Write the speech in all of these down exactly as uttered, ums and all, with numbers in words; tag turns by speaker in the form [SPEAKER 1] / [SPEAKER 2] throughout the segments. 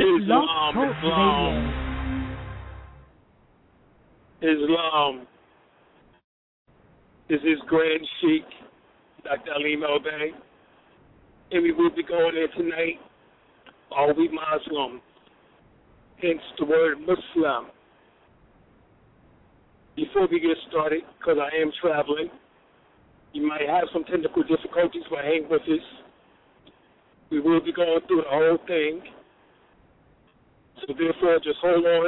[SPEAKER 1] Blog
[SPEAKER 2] Islam,
[SPEAKER 1] Talk
[SPEAKER 2] Islam, Islam is his Grand Sheikh, Doctor Ali Melbay, and we will be going in tonight. Are we Muslim? Hence the word Muslim. Before we get started, because I am traveling, you might have some technical difficulties, but hang with us. We will be going through the whole thing. So therefore, just hold on.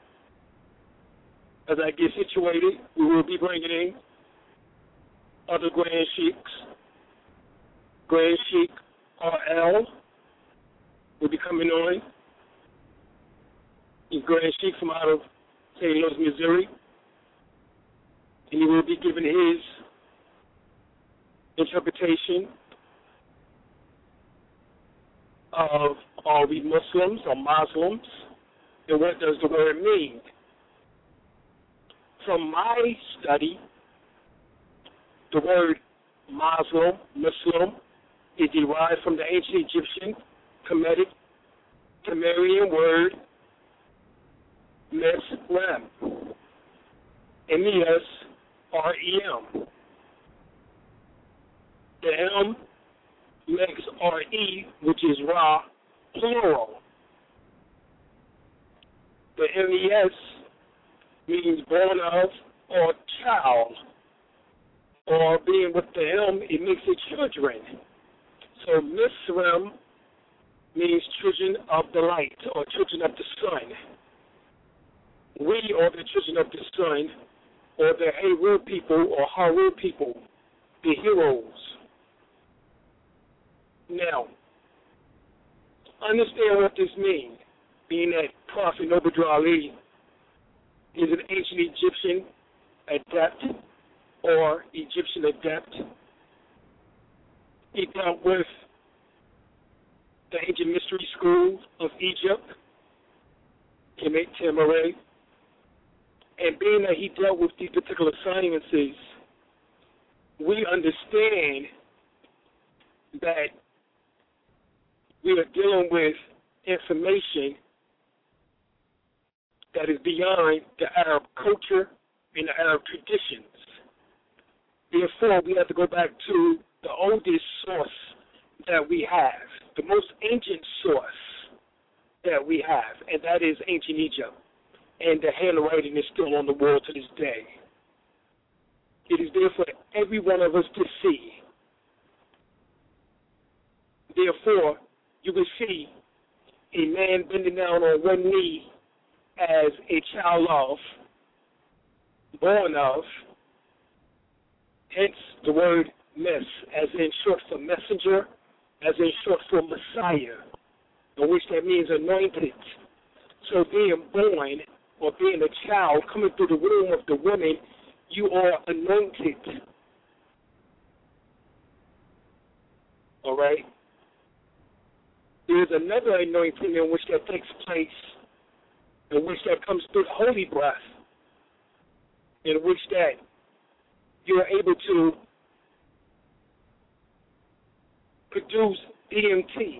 [SPEAKER 2] As I get situated, we will be bringing in other Grand Sheiks. Grand Sheik R L will be coming on. He's Grand Sheik from out of Saint Louis, Missouri. And he will be giving his interpretation of are we Muslims or Muslims, and what does the word mean? From my study, the word Muslim, Muslim, is derived from the ancient Egyptian Kemetic, Sumerian word Mesrem, M E S R E M. The M makes R E, which is Ra, plural. The M E S means born of or child, or being with the M, it makes it children. So Misrem means children of the light, or children of the sun. We are the children of the sun, or the Heru people, or Haru people, the heroes. Now, understand what this means, being that Prophet Noble Drew Ali is an ancient Egyptian adept or Egyptian adept. He dealt with the ancient mystery school of Egypt, Kemet Tamaray, and being that he dealt with these particular sciences, we understand that we are dealing with information that is beyond the Arab culture and the Arab traditions. Therefore, we have to go back to the oldest source that we have, the most ancient source that we have, and that is ancient Egypt. And the handwriting is still on the wall to this day. It is there for every one of us to see. Therefore, you will see a man bending down on one knee as a child of, born of, hence the word mess, as in short for messenger, as in short for Messiah, in which that means anointed. So being born or being a child coming through the womb of the woman, you are anointed. All right? There's another anointing in which that takes place, in which that comes through holy breath, in which that you are able to produce D M T,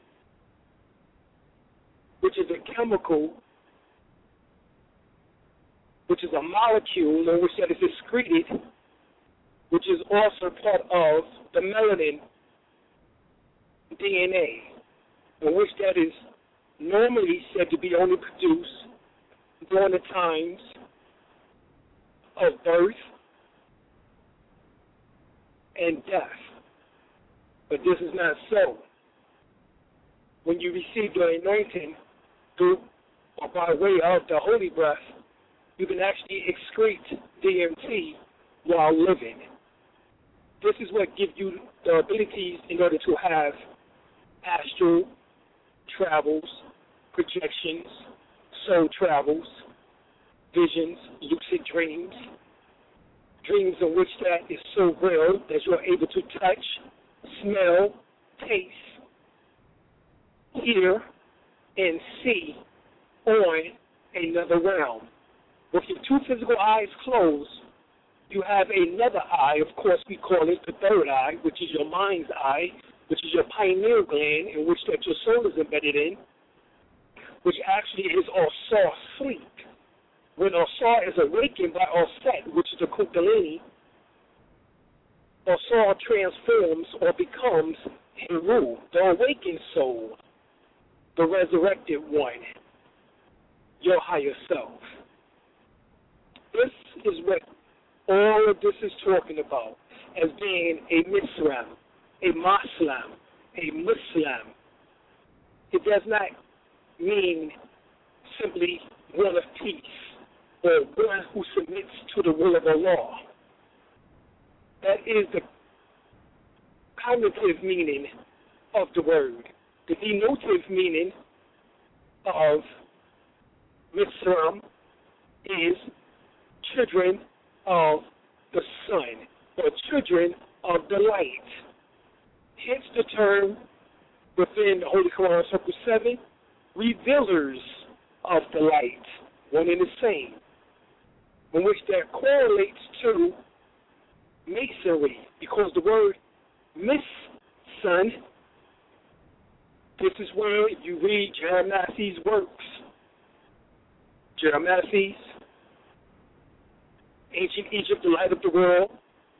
[SPEAKER 2] which is a chemical, which is a molecule in which that is excreted, which is also part of the melanin D N A, in which that is normally said to be only produced during the times of birth and death. But this is not so. When you receive the anointing through or by way of the holy breath, you can actually excrete D M T while living. This is what gives you the abilities in order to have astral travels, projections, soul travels, visions, lucid dreams, dreams in which that is so real that you are able to touch, smell, taste, hear, and see on another realm. With your two physical eyes closed, you have another eye, of course we call it the third eye, which is your mind's eye, which is your pineal gland, in which that your soul is embedded in. which actually is Osar sleep. When Osar is awakened by Oset, which is the Kundalini, Osar transforms or becomes Heru, the awakened soul, the resurrected one, your higher self. This is what all of this is talking about as being a Misram, a Muslim, a Muslim. It does not mean simply one of peace or one who submits to the will of Allah. That is the cognitive meaning of the word. The denotative meaning of Misram is children of the sun, or children of the light. Hence the term within the Holy Quran, Circle seven, revealers of the light, one and the same, in which that correlates to masonry, because the word mis, son, this is where you read Jeremiah's works. Jeremiah, ancient Egypt, the light of the world,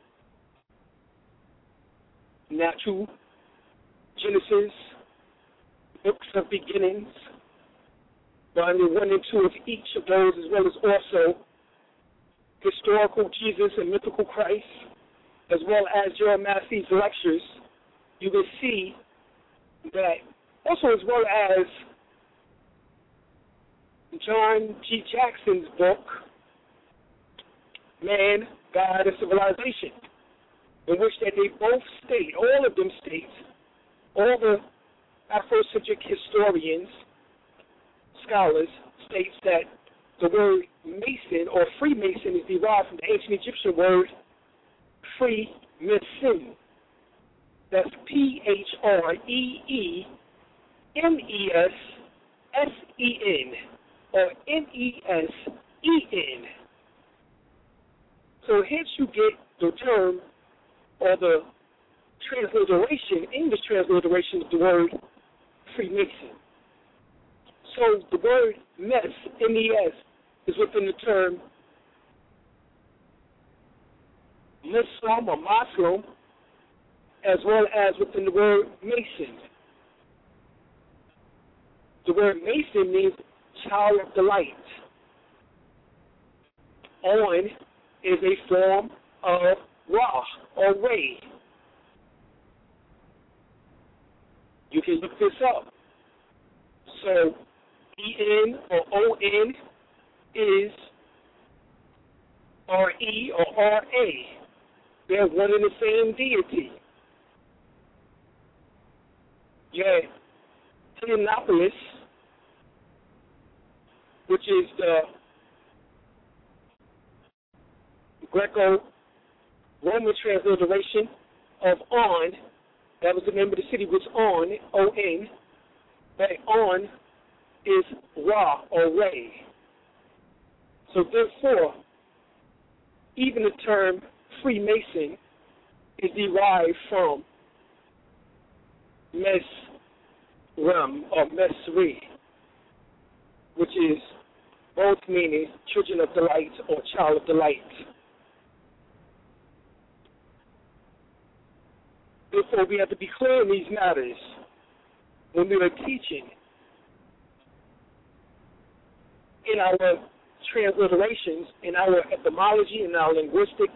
[SPEAKER 2] natural Genesis, books of beginnings, volume one and two of each of those, as well as also historical Jesus and mythical Christ, as well as Jeremiah's lectures. You will see that also, as well as John G. Jackson's book, Man, God, and Civilization, in which that they both state, all of them state, all the Afrocentric historians, scholars, states that the word Mason or Freemason is derived from the ancient Egyptian word free mesin. That's P H R E E M E S S E N or M E S E N. So hence you get the term or the transliteration, English transliteration of the word Freemason. So the word mess, M E S, is within the term Muslim or Muslim, as well as within the word Mason. The word Mason means child of the light. On is a form of Ra or ray. You can look this up. So E N or O N is R E or R A. They're one and the same deity. Yeah, Heliopolis, which is the Greco-Roman transliteration of On, that was the name of the city, was On, O N, that On is Ra or Ray. So therefore, even the term Freemason is derived from Mesram or Mesri, which is both meaning children of the light or child of the light. Therefore, we have to be clear in these matters when we are teaching. In our transliterations, in our etymology, in our linguistics,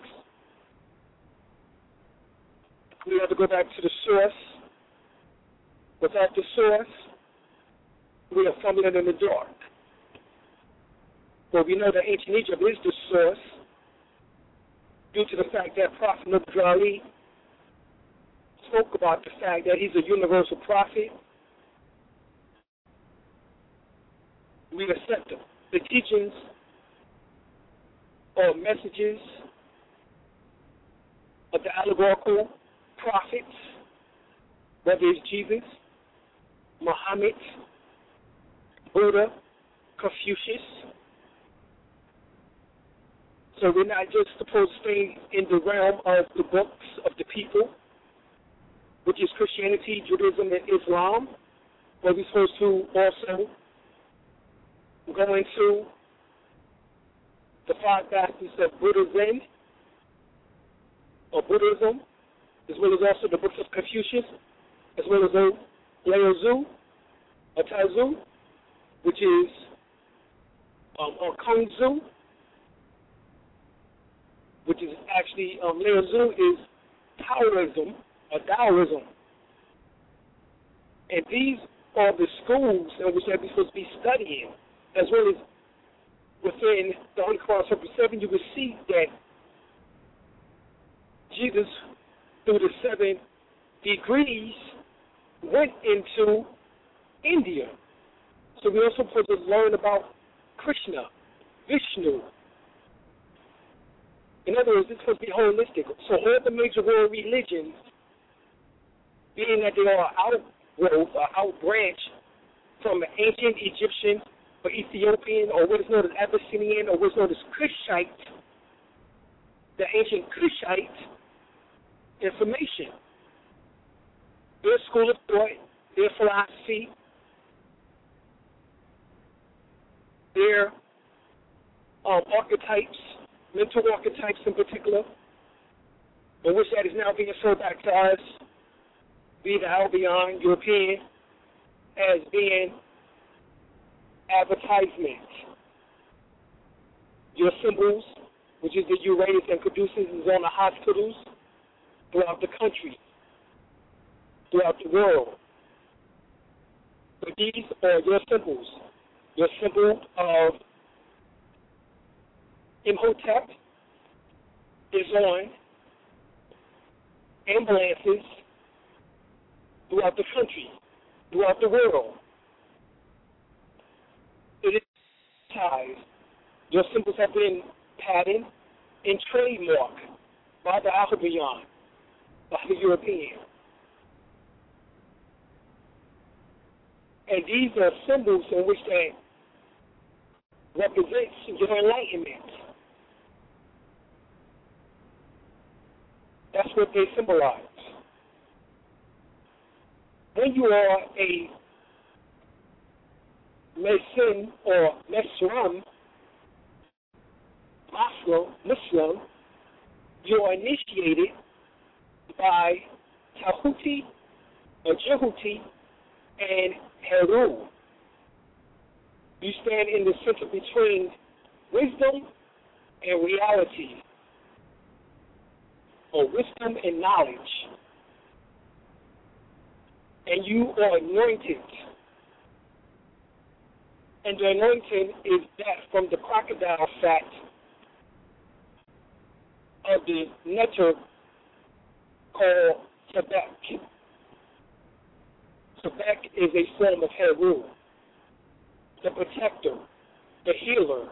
[SPEAKER 2] we have to go back to the source. Without the source, we are fumbling in the dark. But we know that ancient Egypt is the source due to the fact that Prophet Nabi spoke about the fact that he's a universal prophet. We accept them. The teachings or messages of the allegorical prophets, whether it's Jesus, Muhammad, Buddha, Confucius. So we're not just supposed to stay in the realm of the books of the people, which is Christianity, Judaism, and Islam, but we're supposed to also We're going to the five facets of Buddhism, or Buddhism, as well as also the books of Confucius, as well as Lao Tzu, or Tai Tzu, which is, um, or Kung Tzu, which is actually, um, Lao Tzu is Taoism, or Taoism. And these are the schools in which we're supposed to be studying, as well as within the Holy Quran, chapter seven, you will see that Jesus, through the seven degrees, went into India. So we're also supposed to learn about Krishna, Vishnu. In other words, it's supposed to be holistic. So all the major world religions, being that they are outgrowth or outbranch from the ancient Egyptian or Ethiopian, or what is known as Abyssinian, or what is known as Kushite, the ancient Kushite information, their school of thought, their philosophy, their um, archetypes, mental archetypes in particular, in which that is now being sold back to us, be the Albion European, as being advertisement. Your symbols, which is the Uranus and Caduceus, is on the hospitals throughout the country, throughout the world. But these are your symbols. Your symbol of Imhotep is on ambulances throughout the country, throughout the world. It is ties. Your symbols have been patented and trademarked by the Albion, by the European. And these are symbols in which they represent your enlightenment. That's what they symbolize. When you are a Mason or Mesram, Muslim, Muslim, you are initiated by Tahuti or Jehuti and Heru. You stand in the center between wisdom and reality, or wisdom and knowledge. And you are anointed. And the anointing is that from the crocodile fat of the nectar called Sebek. Sebek is a form of Heru, the protector, the healer.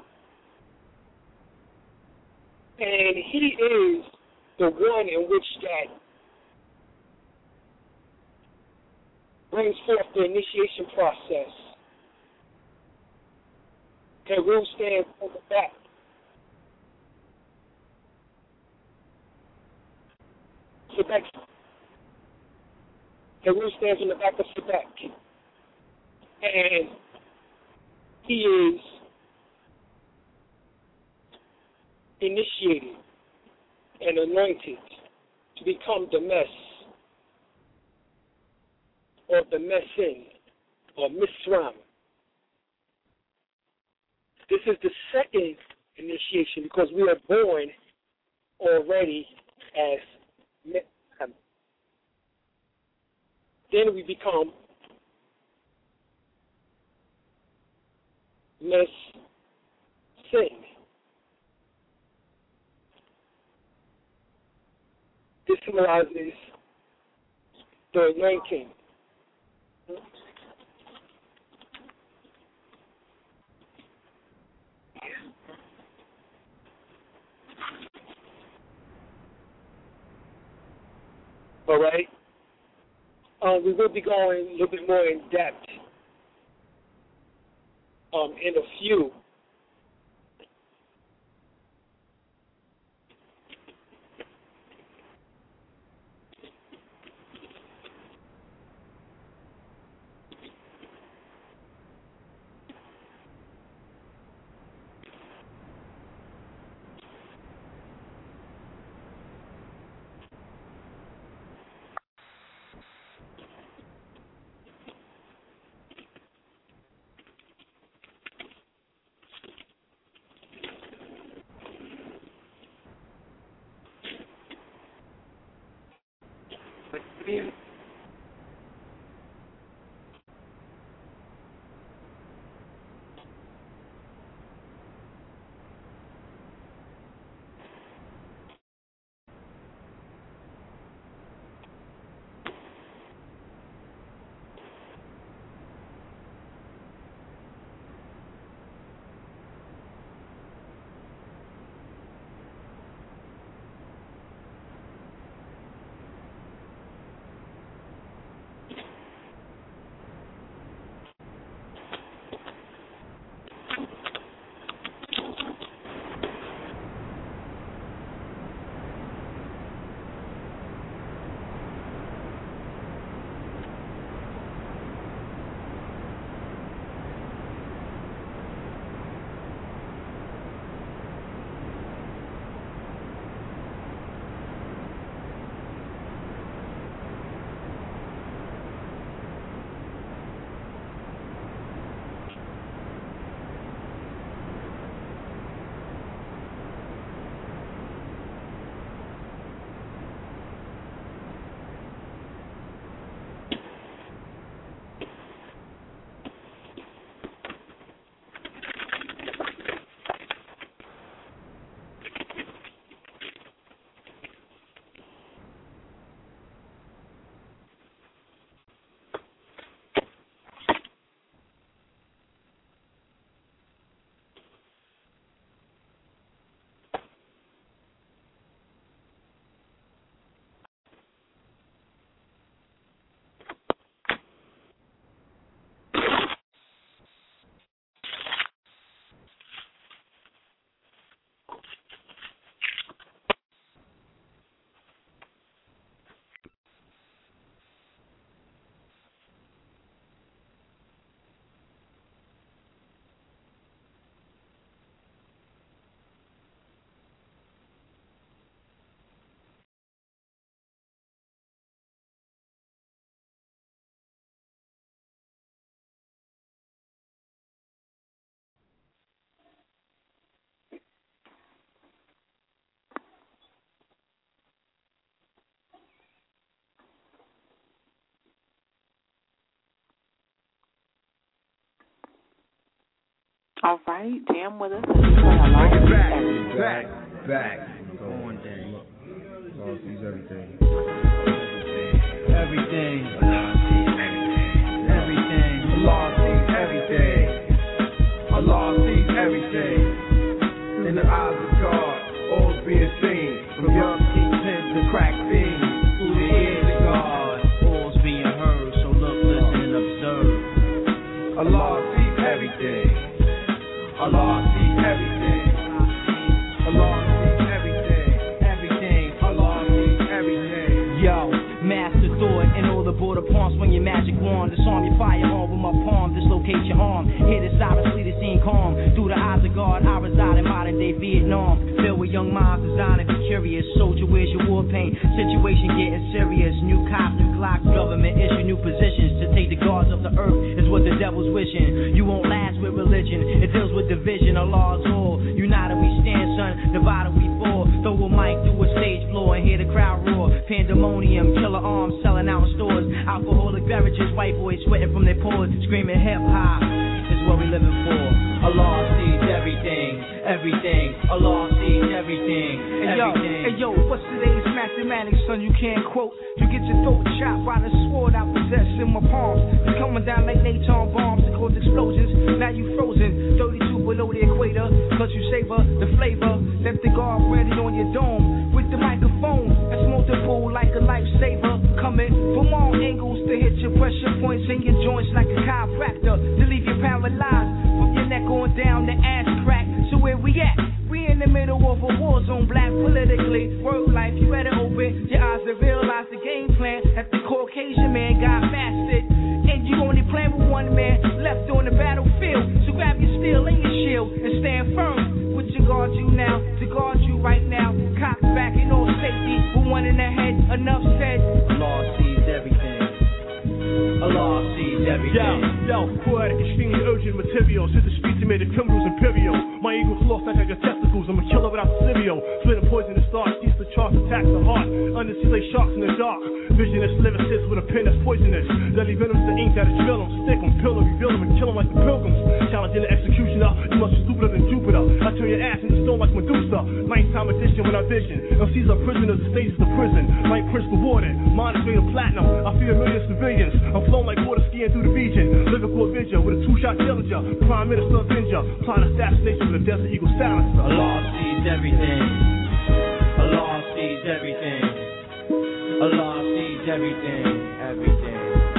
[SPEAKER 2] And he is the one in which that brings forth the initiation process. Heru stands on the back. Sebek. Heru stands on the back of Sebek. And he is initiated and anointed to become the mess, or the Messin, or Misram. This is the second initiation because we are born already as Mesram. Then we become Messin. This symbolizes the anointing. All right. Um, we will be going a little bit more in depth um, in a few. Good evening.
[SPEAKER 1] All right, jam with us. Back,
[SPEAKER 3] back, back. Go on, Danny. Law sees everything. Everything. Everything. Allah sees everything. Allah sees everything. In the eyes of God, all's being seen. From young kids to crack fiends. Through the ears of God, all's being heard. So look, listen, and observe. Allah sees everything. Allah sees everything. Allah sees everything. Everything. Allah sees everything.
[SPEAKER 4] Yo, master thought and all the border palms when your magic wand. Disarm your firearm with my palm. Dislocate your arm. Hear the sirens flee the scene calm. Through the eyes of God, I reside in modern day Vietnam. Filled with young minds designed to be curious. Soldier, where's your war paint? Situation getting serious. New cops, new clocks. Government issue new positions to take the guards of the earth is what the devil's wishing. You won't last with religion. It deals with division. Allah's all. United we stand, son. Divided we fall. Throw a mic through a stage floor and hear the crowd roar. Pandemonium, killer arms selling out in stores. Alcoholic beverages, white boys sweating from their pores. Screaming hip hop is what we living for. Allah sees everything, everything. Allah sees everything,
[SPEAKER 5] hey,
[SPEAKER 4] everything.
[SPEAKER 5] Yo, hey yo, what's today's mathematics, son? You can't quote. You get your throat chopped by the sword I possess in my palms. It's coming down like Naton bombs to cause explosions. Now you frozen, thirty-two below the equator. Cause you savor the flavor. Left the guard ready on your dome. With the microphone, that's multiple like a lifesaver. Coming from all angles to hit your pressure points in your joints like a chiropractor. To leave you paralyzed from your neck on down the ass crack. So where we at? We in the middle of a war zone, black politically. Work life, you better open your eyes to realize the game plan that the Caucasian man got mastered. And you only playing with one man left on the battlefield. So grab your steel and your shield and stand firm. What you guard you now, to guard you right now. Cock back in all safety, with one in the head, enough said.
[SPEAKER 4] Allah sees everything. Allah sees everything.
[SPEAKER 5] Yo,
[SPEAKER 6] Yo, poetic, extremely urgent material. Since the streets made the criminals imperial. My eagle's lost like I got testicles. I'm a killer without cereal. Splitting poison and starch, cease the charts, attacks the heart. Undersea lay sharks in the dark. Visionless lyricists with a pen that's poisonous. Deadly venom's the ink that is drill them. Stick them, pill them, reveal them, and kill them like the pilgrims. Challenging the executioner, you must be stupider than Jupiter. I turn your ass into stone like Medusa. Nighttime edition when I vision. M Cs are prisoners, the stages of prison. Like Prince the Warden, mine is made of platinum. I fear millions civilians. I'm flowing like water skiing through the region. Lyrical Avenger with a two-shot Dillinger. Prime Minister Avenger. Plot assassination with a Desert Eagle silencer.
[SPEAKER 4] Allah sees everything. Allah sees everything. Allah sees everything. Everything.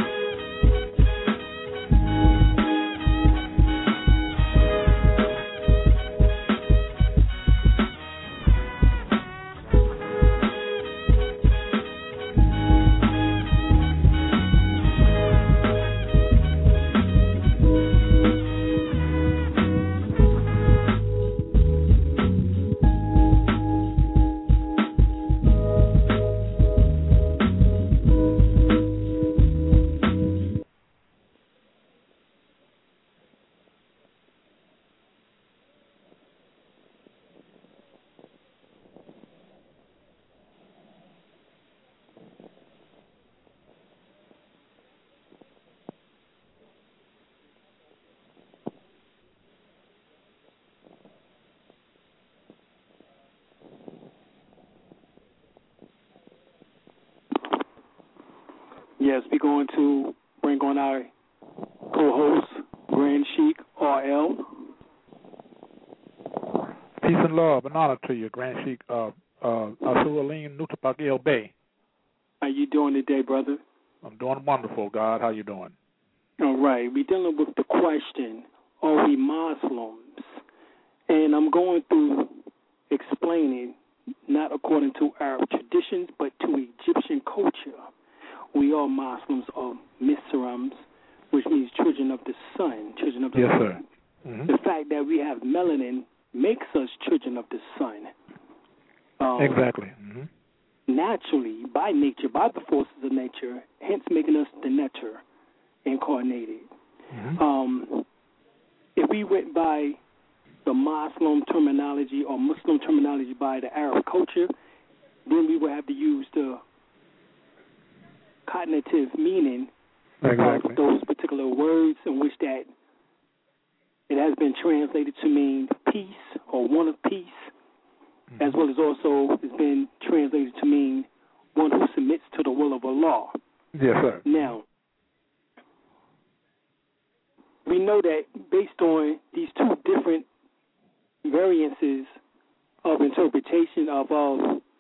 [SPEAKER 2] Yes, we're going to bring on our co-host, Grand Sheik R L.
[SPEAKER 7] Peace and love and honor to you, Grand Sheik uh, uh, Asualine Nutapak El Bay.
[SPEAKER 2] How you doing today, brother?
[SPEAKER 7] I'm doing wonderful, God. How you doing?
[SPEAKER 2] All right. We're dealing with the question, are we Muslims? And I'm going through explaining, not according to Arab traditions, but to Egyptian culture. We are Muslims or Misrams, which means children of the sun, children of the
[SPEAKER 7] yes,
[SPEAKER 2] sun.
[SPEAKER 7] Sir. Mm-hmm.
[SPEAKER 2] The fact that we have melanin makes us children of the sun. Um,
[SPEAKER 7] exactly. Mm-hmm.
[SPEAKER 2] Naturally, by nature, by the forces of nature, hence making us the netter, incarnated.
[SPEAKER 7] Mm-hmm.
[SPEAKER 2] Um, if we went by the Muslim terminology or Muslim terminology by the Arab culture, then we would have to use the cognitive meaning
[SPEAKER 7] exactly.
[SPEAKER 2] of those particular words in which that it has been translated to mean peace or one of peace, mm-hmm. as well as also it's been translated to mean one who submits to the will of Allah.
[SPEAKER 7] Yes, sir.
[SPEAKER 2] Now, we know that based on these two different variances of interpretation of, of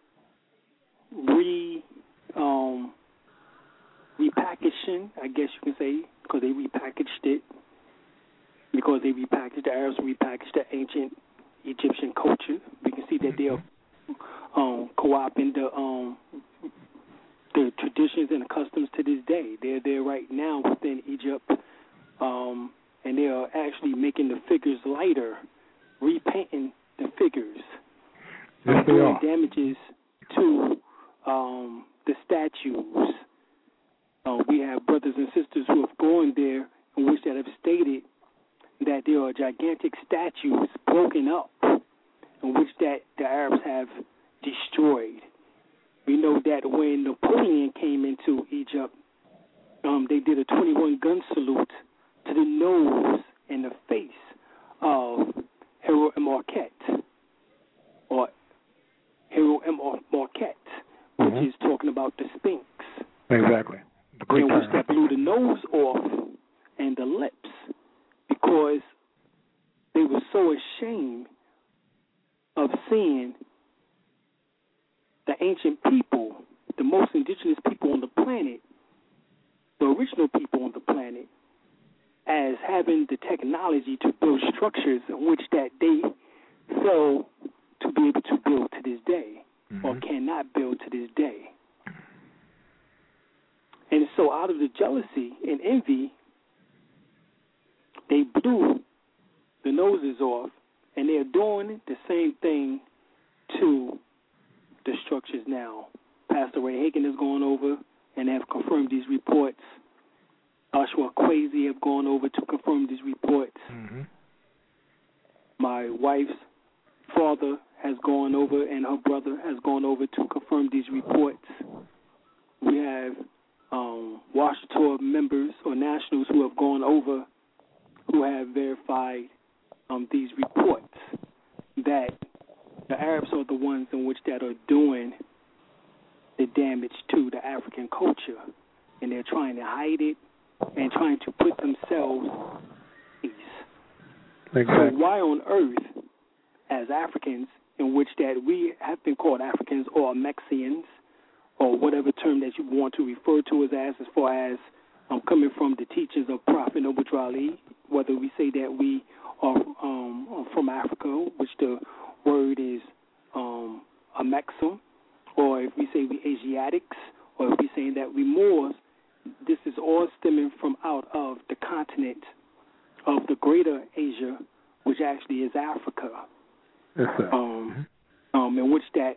[SPEAKER 2] re um, repackaging, I guess you can say, because they repackaged it, because they repackaged, the Arabs repackaged the ancient Egyptian culture. We can see that they're um, co-opting the, um, the traditions and the customs to this day. They're there right now within Egypt, um, and they are actually making the figures lighter, repainting the figures,
[SPEAKER 7] yes,
[SPEAKER 2] um,
[SPEAKER 7] they
[SPEAKER 2] doing
[SPEAKER 7] are.
[SPEAKER 2] damages to um, the statues. Uh, we have brothers and sisters who have gone there in which that have stated that there are gigantic statues broken up in which that the Arabs have destroyed. We know that when Napoleon came into Egypt, um, they did a twenty-one gun salute to the nose and the face of Hero M. Marquette, or Hero M. Marquette, which
[SPEAKER 7] mm-hmm.
[SPEAKER 2] is talking about the Sphinx.
[SPEAKER 7] Exactly. The Greek
[SPEAKER 2] in which
[SPEAKER 7] term.
[SPEAKER 2] that blew the nose off and the lips because they were so ashamed of seeing the ancient people, the most indigenous people on the planet, the original people on the planet, as having the technology to build structures in which that they fail to be able to build to this day, mm-hmm. or cannot build to this day. And so out of the jealousy and envy, they blew the noses off, and they're doing the same thing to the structures now. Pastor Ray Hagen has gone over and have confirmed these reports
[SPEAKER 8] Joshua Kwesi have gone over to confirm these reports.
[SPEAKER 7] Mm-hmm.
[SPEAKER 8] My wife's father has gone over, and her brother has gone over to confirm these reports. We have um, Washington members or nationals who have gone over, who have verified um, these reports that the Arabs are the ones in which that are doing the damage to the African culture, and they're trying to hide it and trying to put themselves at ease.
[SPEAKER 7] Exactly.
[SPEAKER 8] So why on earth, as Africans, in which that we have been called Africans or Mexians, or whatever term that you want to refer to us as, as far as um, coming from the teachings of Prophet Noble Drew Ali, whether we say that we are um, from Africa, which the word is um, a Mexim, or if we say we Asiatics, or if we say that we Moors, this is all stemming from out of the continent of the greater Asia, which actually is Africa.
[SPEAKER 7] Yes, sir.
[SPEAKER 8] Um, um, in which that,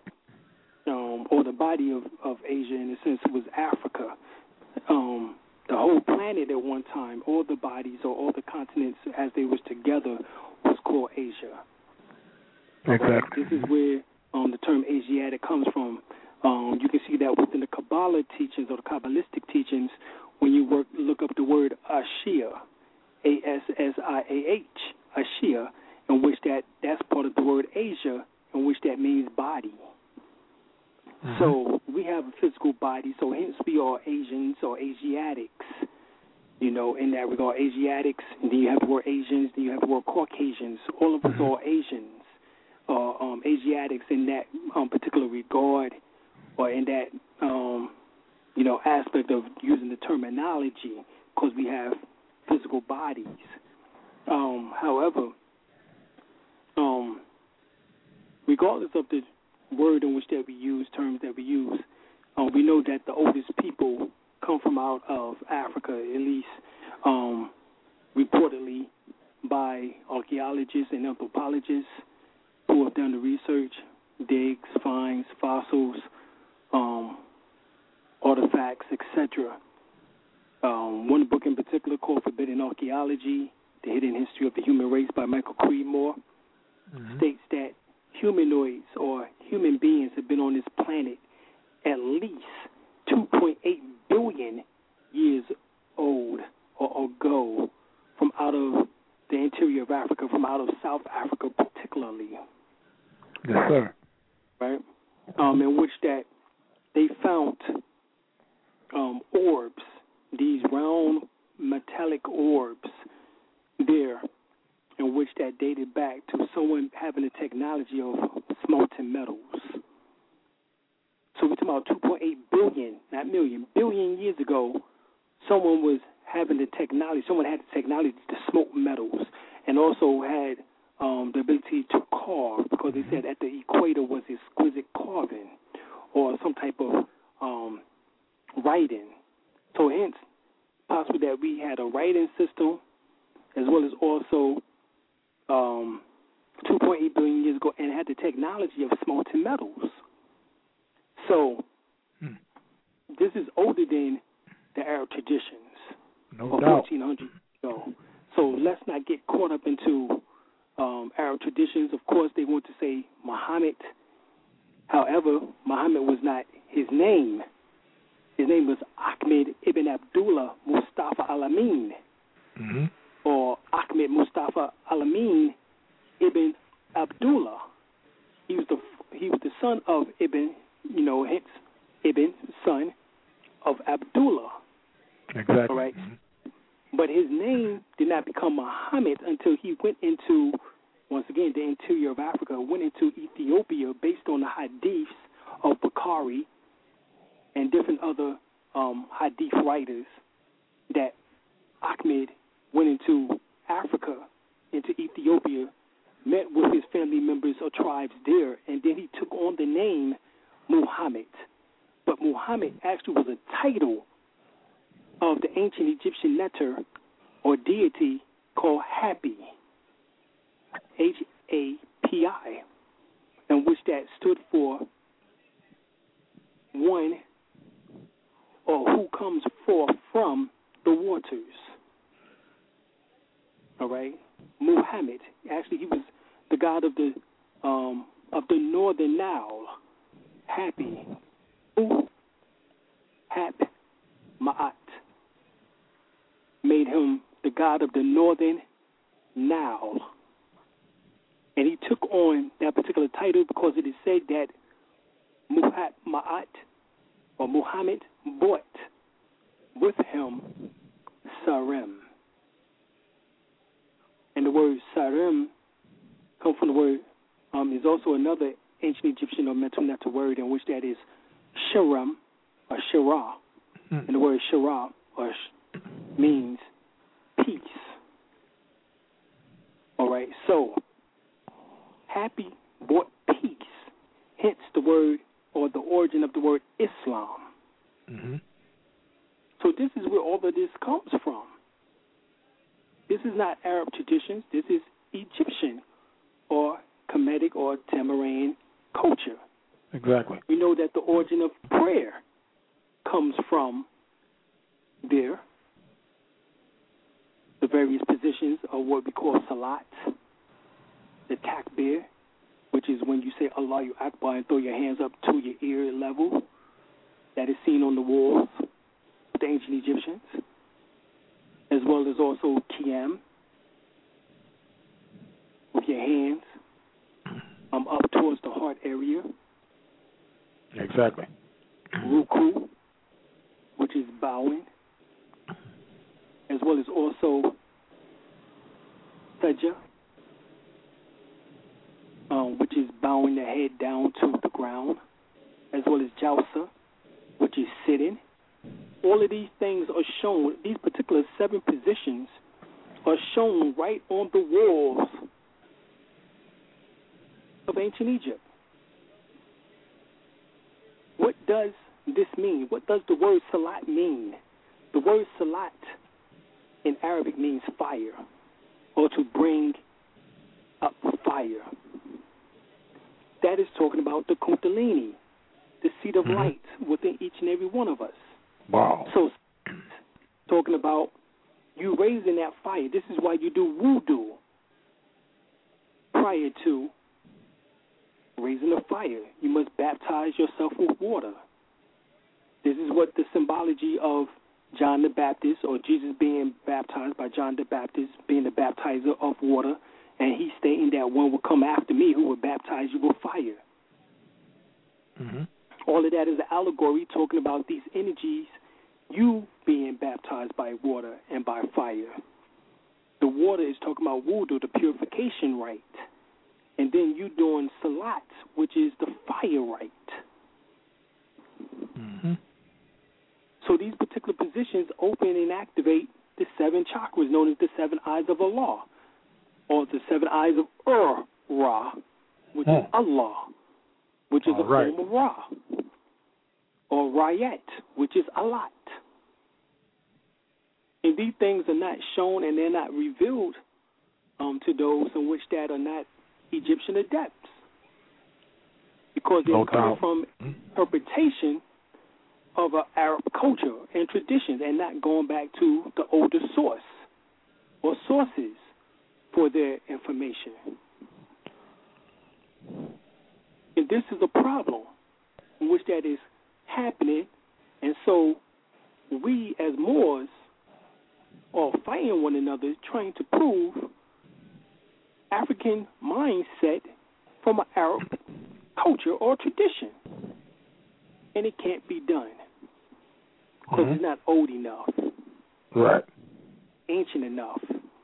[SPEAKER 8] um, or the body of, of Asia, in a sense, was Africa. Um, the whole planet at one time, all the bodies or all the continents as they was together, was called Asia.
[SPEAKER 7] Exactly.
[SPEAKER 8] This is where um, the term Asiatic comes from. Um, you can see that within the Kabbalah teachings or the Kabbalistic teachings, when you work, look up the word Ashia, A S S I A H, Ashia, in which that, that's part of the word Asia, in which that means body. Mm-hmm. So we have a physical body, so hence we are Asians or Asiatics. You know, in that regard, Asiatics, and then you have the word Asians, then you have the word Caucasians. All of us mm-hmm. are Asians, or um, Asiatics in that um, particular regard, or in that, um, you know, aspect of using the terminology, because we have physical bodies. Um, however, um, regardless of the word in which that we use, terms that we use, um, we know that the oldest people come from out of Africa, at least um, reportedly by archaeologists and anthropologists who have done the research, digs, finds, fossils, um, artifacts, et cetera. Um, one book in particular called Forbidden Archaeology, The Hidden History of the Human Race by Michael Creedmoor, mm-hmm. states that humanoids or human beings have been on this planet at least two point eight billion years old or ago from out of the interior of Africa, from out of South Africa particularly.
[SPEAKER 7] Yes, sir.
[SPEAKER 8] Right? Um, in which that they found um, orbs, these round metallic orbs there, in which that dated back to someone having the technology of smelting metals. So we're talking about two point eight billion, not million, billion years ago, someone was having the technology, someone had the technology to smoke metals, and also had um, the ability to carve, because they said at the equator was exquisite carving or some type of um, writing. So hence, possibly that we had a writing system, as well as also um, two point eight billion years ago, and had the technology of smelting metals. So hmm. this is older than the Arab traditions
[SPEAKER 7] no
[SPEAKER 8] of
[SPEAKER 7] doubt.
[SPEAKER 8] fourteen hundred ago. So let's not get caught up into um, Arab traditions. Of course, they want to say Muhammad. However, Muhammad was not his name. His name was Ahmed ibn Abdullah Mustafa al-Amin, mm-hmm. or Ahmed Mustafa al-Amin ibn Abdullah. He was the he was the son of Ibn, you know, hence Ibn, son of Abdullah.
[SPEAKER 7] Exactly.
[SPEAKER 8] All right.
[SPEAKER 7] Mm-hmm.
[SPEAKER 8] But his name did not become Muhammad until he went into, once again, the interior of Africa, went into Ethiopia based on the hadiths of Bukhari and different other um, hadith writers, that Ahmed went into Africa, into Ethiopia, met with his family members or tribes there, and then he took on the name Muhammad. But Muhammad actually was a title of the ancient Egyptian neter or deity called Hapi, H A P I, and which that stood for one, or who comes forth from the waters. All right? Muhammad, actually, he was the god of the um, of the northern Nile. Happy. Ooh. Hap Ma'at made him the god of the northern Nile. And he took on that particular title because it is said that Muhat Ma'at or Muhammad brought with him Sarim. And the word Sarim comes from the word, um, is also another ancient Egyptian or Medu Neter word in which that is Sharam or Shara. Mm. And the word Shara or sh- means peace. All right, so happy brought peace, hence the word or the origin of the word Islam. Mm-hmm. So this is where all of this comes from. This is not Arab traditions. This is Egyptian or Kemetic or Tamarian culture.
[SPEAKER 7] Exactly.
[SPEAKER 8] We know that the origin of prayer comes from there. The various positions of what we call salat, the takbir, which is when you say Allahu Akbar and throw your hands up to your ear level. That is seen on the walls with the ancient Egyptians, as well as also Qiyam, with your hands um, up towards the heart area.
[SPEAKER 7] Exactly.
[SPEAKER 8] Ruku, which is bowing, as well as also Sajda, um, which is bowing the head down to the ground, as well as Jalsa, which is sitting. All of these things are shown, these particular seven positions are shown right on the walls of ancient Egypt. What does this mean? What does the word salat mean? The word salat in Arabic means fire, or to bring up fire. That is talking about the Kundalini, the seat of mm-hmm. light within each and every one of us.
[SPEAKER 7] Wow.
[SPEAKER 8] So, talking about you raising that fire. This is why you do wudu prior to raising the fire. You must baptize yourself with water. This is what the symbology of John the Baptist, or Jesus being baptized by John the Baptist, being the baptizer of water, and he's stating that one will come after me who will baptize you with fire. Mm-hmm. All of that is an allegory talking about these energies, you being baptized by water and by fire. The water is talking about wudu, the purification rite. And then you doing salat, which is the fire rite. Mm-hmm. So these particular positions open and activate the seven chakras known as the seven eyes of Allah, or the seven eyes of Ur-Ra, which oh. is Allah, which is All a right. form of Ra, or Rayat, which is Alat. And these things are not shown and they're not revealed um, to those in which that are not Egyptian adepts, because they're no coming from interpretation of an Arab culture and traditions and not going back to the older source or sources for their information. And this is a problem in which that is happening, and so we as Moors are fighting one another trying to prove African mindset from an Arab culture or tradition. And it can't be done because mm-hmm. it's not old enough.
[SPEAKER 7] Right.
[SPEAKER 8] Ancient enough.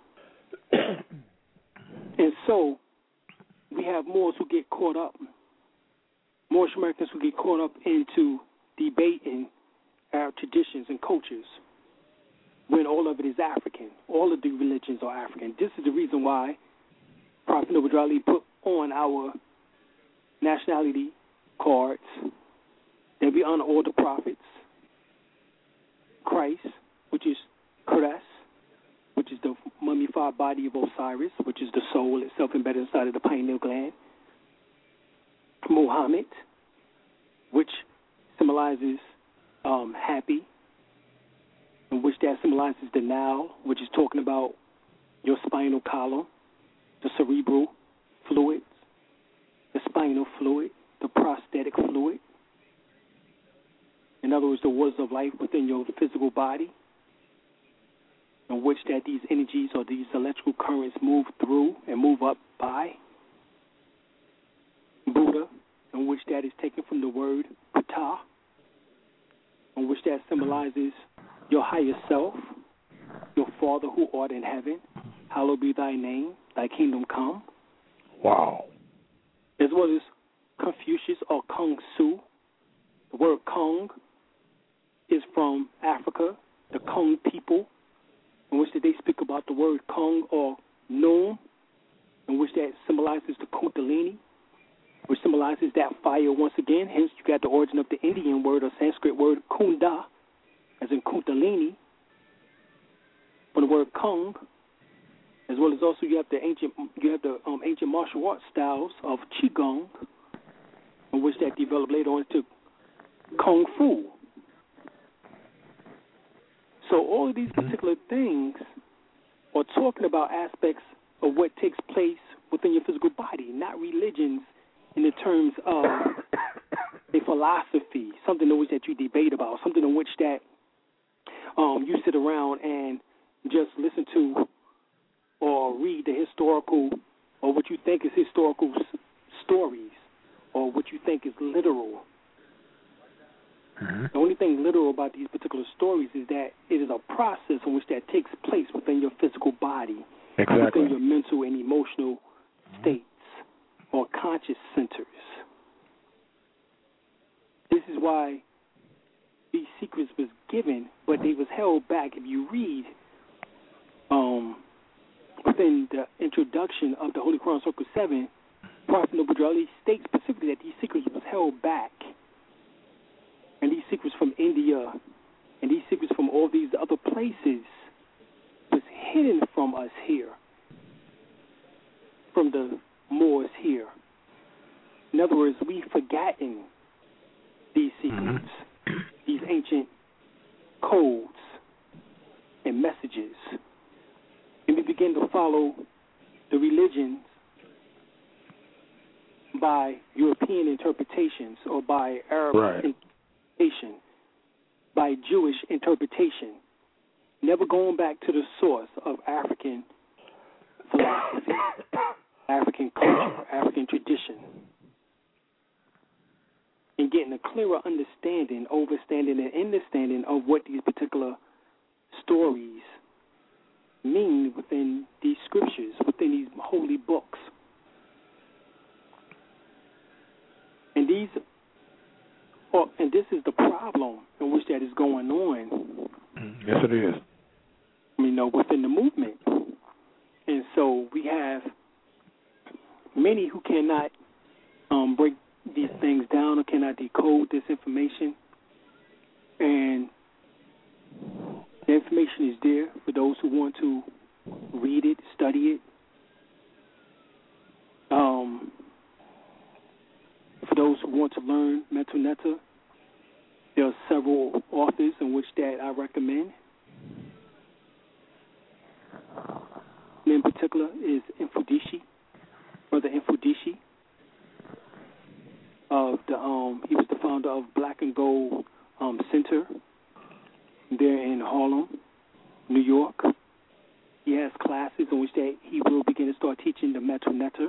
[SPEAKER 8] And so we have Moors who get caught up, Moorish Americans who get caught up into debating Arab traditions and cultures when all of it is African. All of the religions are African. This is the reason why Prophet Noble Ali put on our nationality cards that we honor all the prophets. Christ, which is Kores, which is the mummified body of Osiris, which is the soul itself embedded inside of the pineal gland. Muhammad, which symbolizes um, happy, in which that symbolizes the Nile, which is talking about your spinal column, the cerebral fluids, the spinal fluid, the prosthetic fluid. In other words, the waters of life within your physical body, in which that these energies or these electrical currents move through and move up by. Buddha, in which that is taken from the word Ptah, in which that symbolizes your higher self, your Father who art in heaven, hallowed be thy name, thy kingdom come.
[SPEAKER 7] Wow.
[SPEAKER 8] As well as Confucius or Kung Su. The word Kung is from Africa, the Kung people, in which they speak about the word Kung or Noon, in which that symbolizes the Kundalini, which symbolizes that fire once again. Hence, you got the origin of the Indian word or Sanskrit word Kunda, as in Kundalini, from the word Kung, as well as also you have the ancient you have the um, ancient martial arts styles of Qigong, in which that developed later on into Kung Fu. So all of these particular things are talking about aspects of what takes place within your physical body, not religions in the terms of a philosophy, something in which that you debate about, something in which that um, you sit around and just listen to or read the historical or what you think is historical s- stories or what you think is literal.
[SPEAKER 7] Mm-hmm.
[SPEAKER 8] The only thing literal about these particular stories is that it is a process in which that takes place within your physical body,
[SPEAKER 7] exactly.
[SPEAKER 8] within your mental and emotional states or conscious centers. This is why these secrets was given, but they was held back. If you read um, within the introduction of the Holy Quran Circle seven, Prophet Noble Ali states specifically that these secrets was held back. And these secrets from India and these secrets from all these other places was hidden from us here, from the Moors here. In other words, we've forgotten these secrets, mm-hmm. these ancient codes and messages. And we begin to follow the religions by European interpretations or by Arab
[SPEAKER 7] right.
[SPEAKER 8] interpretations. By Jewish interpretation, never going back to the source of African philosophy, African culture, African tradition, and getting a clearer understanding, overstanding, and understanding of what these particular stories mean within these scriptures, within these holy books. And these Well, and this is the problem in which that is going on.
[SPEAKER 7] Yes, it is.
[SPEAKER 8] You know, within the movement. And so we have many who cannot um, break these things down or cannot decode this information. And the information is there for those who want to read it, study it. Um, For those who want to learn Mental Netta, there are several authors in which that I recommend. And in particular is Infudishi, Brother Infudishi. Of the um, he was the founder of Black and Gold um, Center there in Harlem, New York. He has classes in which that he will begin to start teaching the Mental Netta.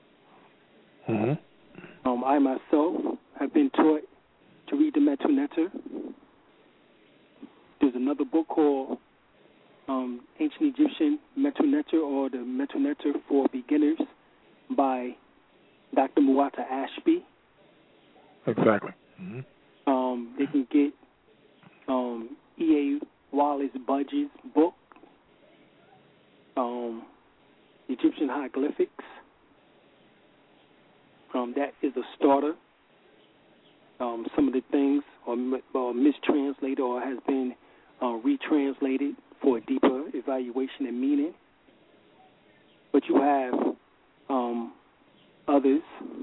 [SPEAKER 7] Mm-hmm.
[SPEAKER 8] Um, I myself have been taught to read the Mental Netta. There's another book called um, Ancient Egyptian Mental Netta or the Mental Netta for Beginners by Doctor Muata Ashby.
[SPEAKER 7] Exactly. Mm-hmm.
[SPEAKER 8] Um, they can get um, E A Wallace Budge's book, um, Egyptian Hieroglyphics. Um, that is a starter. Um, some of the things are, are mistranslated or has been uh, retranslated for a deeper evaluation and meaning. But you have um, others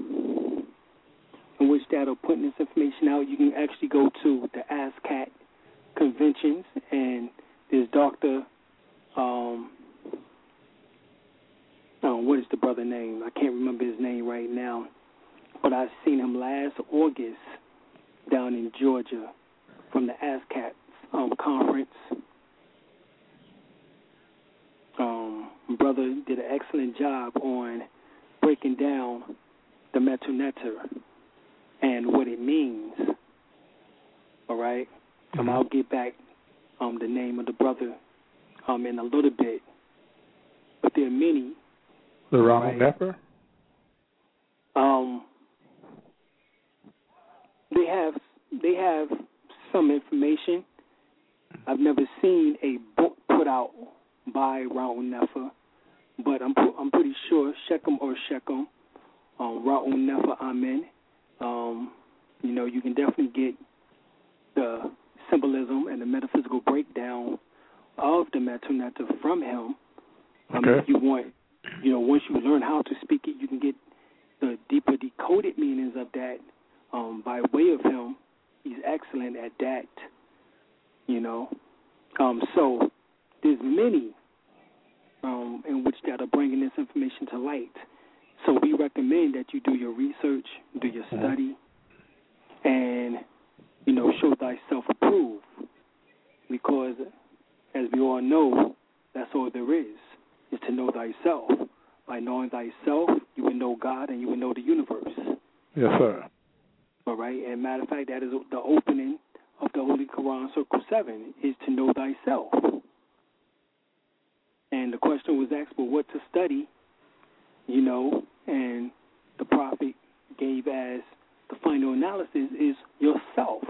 [SPEAKER 8] in which that are putting this information out. You can actually go to the ASCAT conventions and there's Doctor Um, oh, what is the brother name? I can't remember his name right now. But I seen him last August down in Georgia from the ASCAP um, conference. Um, brother did an excellent job on breaking down the Metu Neter and what it means. All right? Mm-hmm. Um, I'll get back um, the name of the brother um, in a little bit. But there are many.
[SPEAKER 7] The Ronald right? Nepper?
[SPEAKER 8] Um, they have they have some information. I've never seen a book put out by Raul Nefer, but I'm I'm pretty sure Shechem or Shechem, um, Raul Nefer Amen. Um, you know, you can definitely get the symbolism and the metaphysical breakdown of the Metu Neter from him.
[SPEAKER 7] Okay.
[SPEAKER 8] Um, if you want, you know, once you learn how to speak it, you can get the deeper decoded meanings of that um, by way of him. He's excellent at that, you know. Um, so there's many um, in which that are bringing this information to light. So we recommend that you do your research, do your study, and, you know, show thyself approved. Because, as we all know, that's all there is, is to know thyself. By knowing thyself, you will know God and you will know the universe.
[SPEAKER 7] Yes, sir.
[SPEAKER 8] All right? And matter of fact, that is the opening of the Holy Quran, Circle seven, is to know thyself. And the question was asked, well, what to study, you know, and the prophet gave as the final analysis is yourself.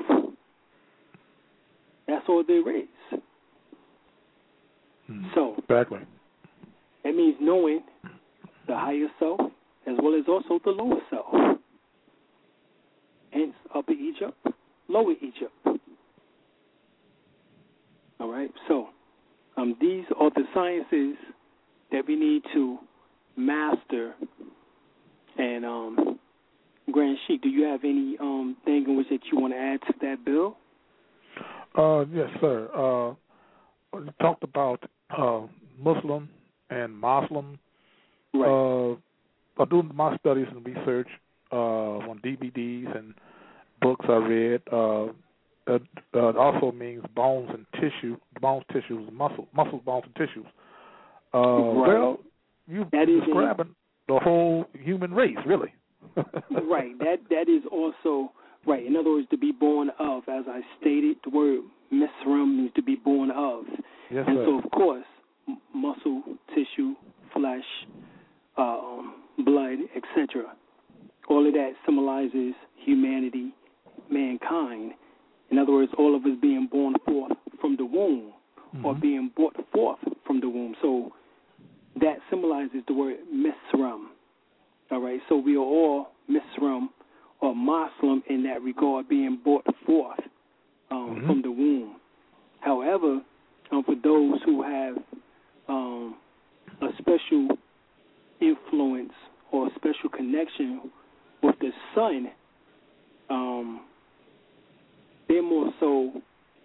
[SPEAKER 8] That's all there is.
[SPEAKER 7] Mm,
[SPEAKER 8] so,
[SPEAKER 7] exactly.
[SPEAKER 8] It means knowing the higher self as well as also the lower self. Hence, Upper Egypt, Lower Egypt. All right, so um, these are the sciences that we need to master. And um, Grand Sheik, do you have any um, thing in which that you want to add to that bill?
[SPEAKER 7] Uh, yes, sir. Uh, we talked about uh, Muslim and Muslim.
[SPEAKER 8] Right.
[SPEAKER 7] Uh, I do my studies and research uh, on D V Ds and books I read. Uh, it, uh, it also means bones and tissue, bones, tissues, muscle, muscles, bones, and tissues. Uh,
[SPEAKER 8] right.
[SPEAKER 7] Well, you're describing the whole human race, really.
[SPEAKER 8] Right. That that is also right. In other words, to be born of, as I stated, the word Misram means to be born of.
[SPEAKER 7] Yes,
[SPEAKER 8] and
[SPEAKER 7] sir.
[SPEAKER 8] so, of course, m- muscle, tissue, flesh, um, blood, et cetera. All of that symbolizes humanity, mankind. In other words, all of us being born forth from the womb, mm-hmm. or being brought forth from the womb. So that symbolizes the word Misram. All right, so we are all Misram or Muslim in that regard, being brought forth um, mm-hmm. from the womb. However, um, for those who have um, a special influence or a special connection with the sun, um, they're more so,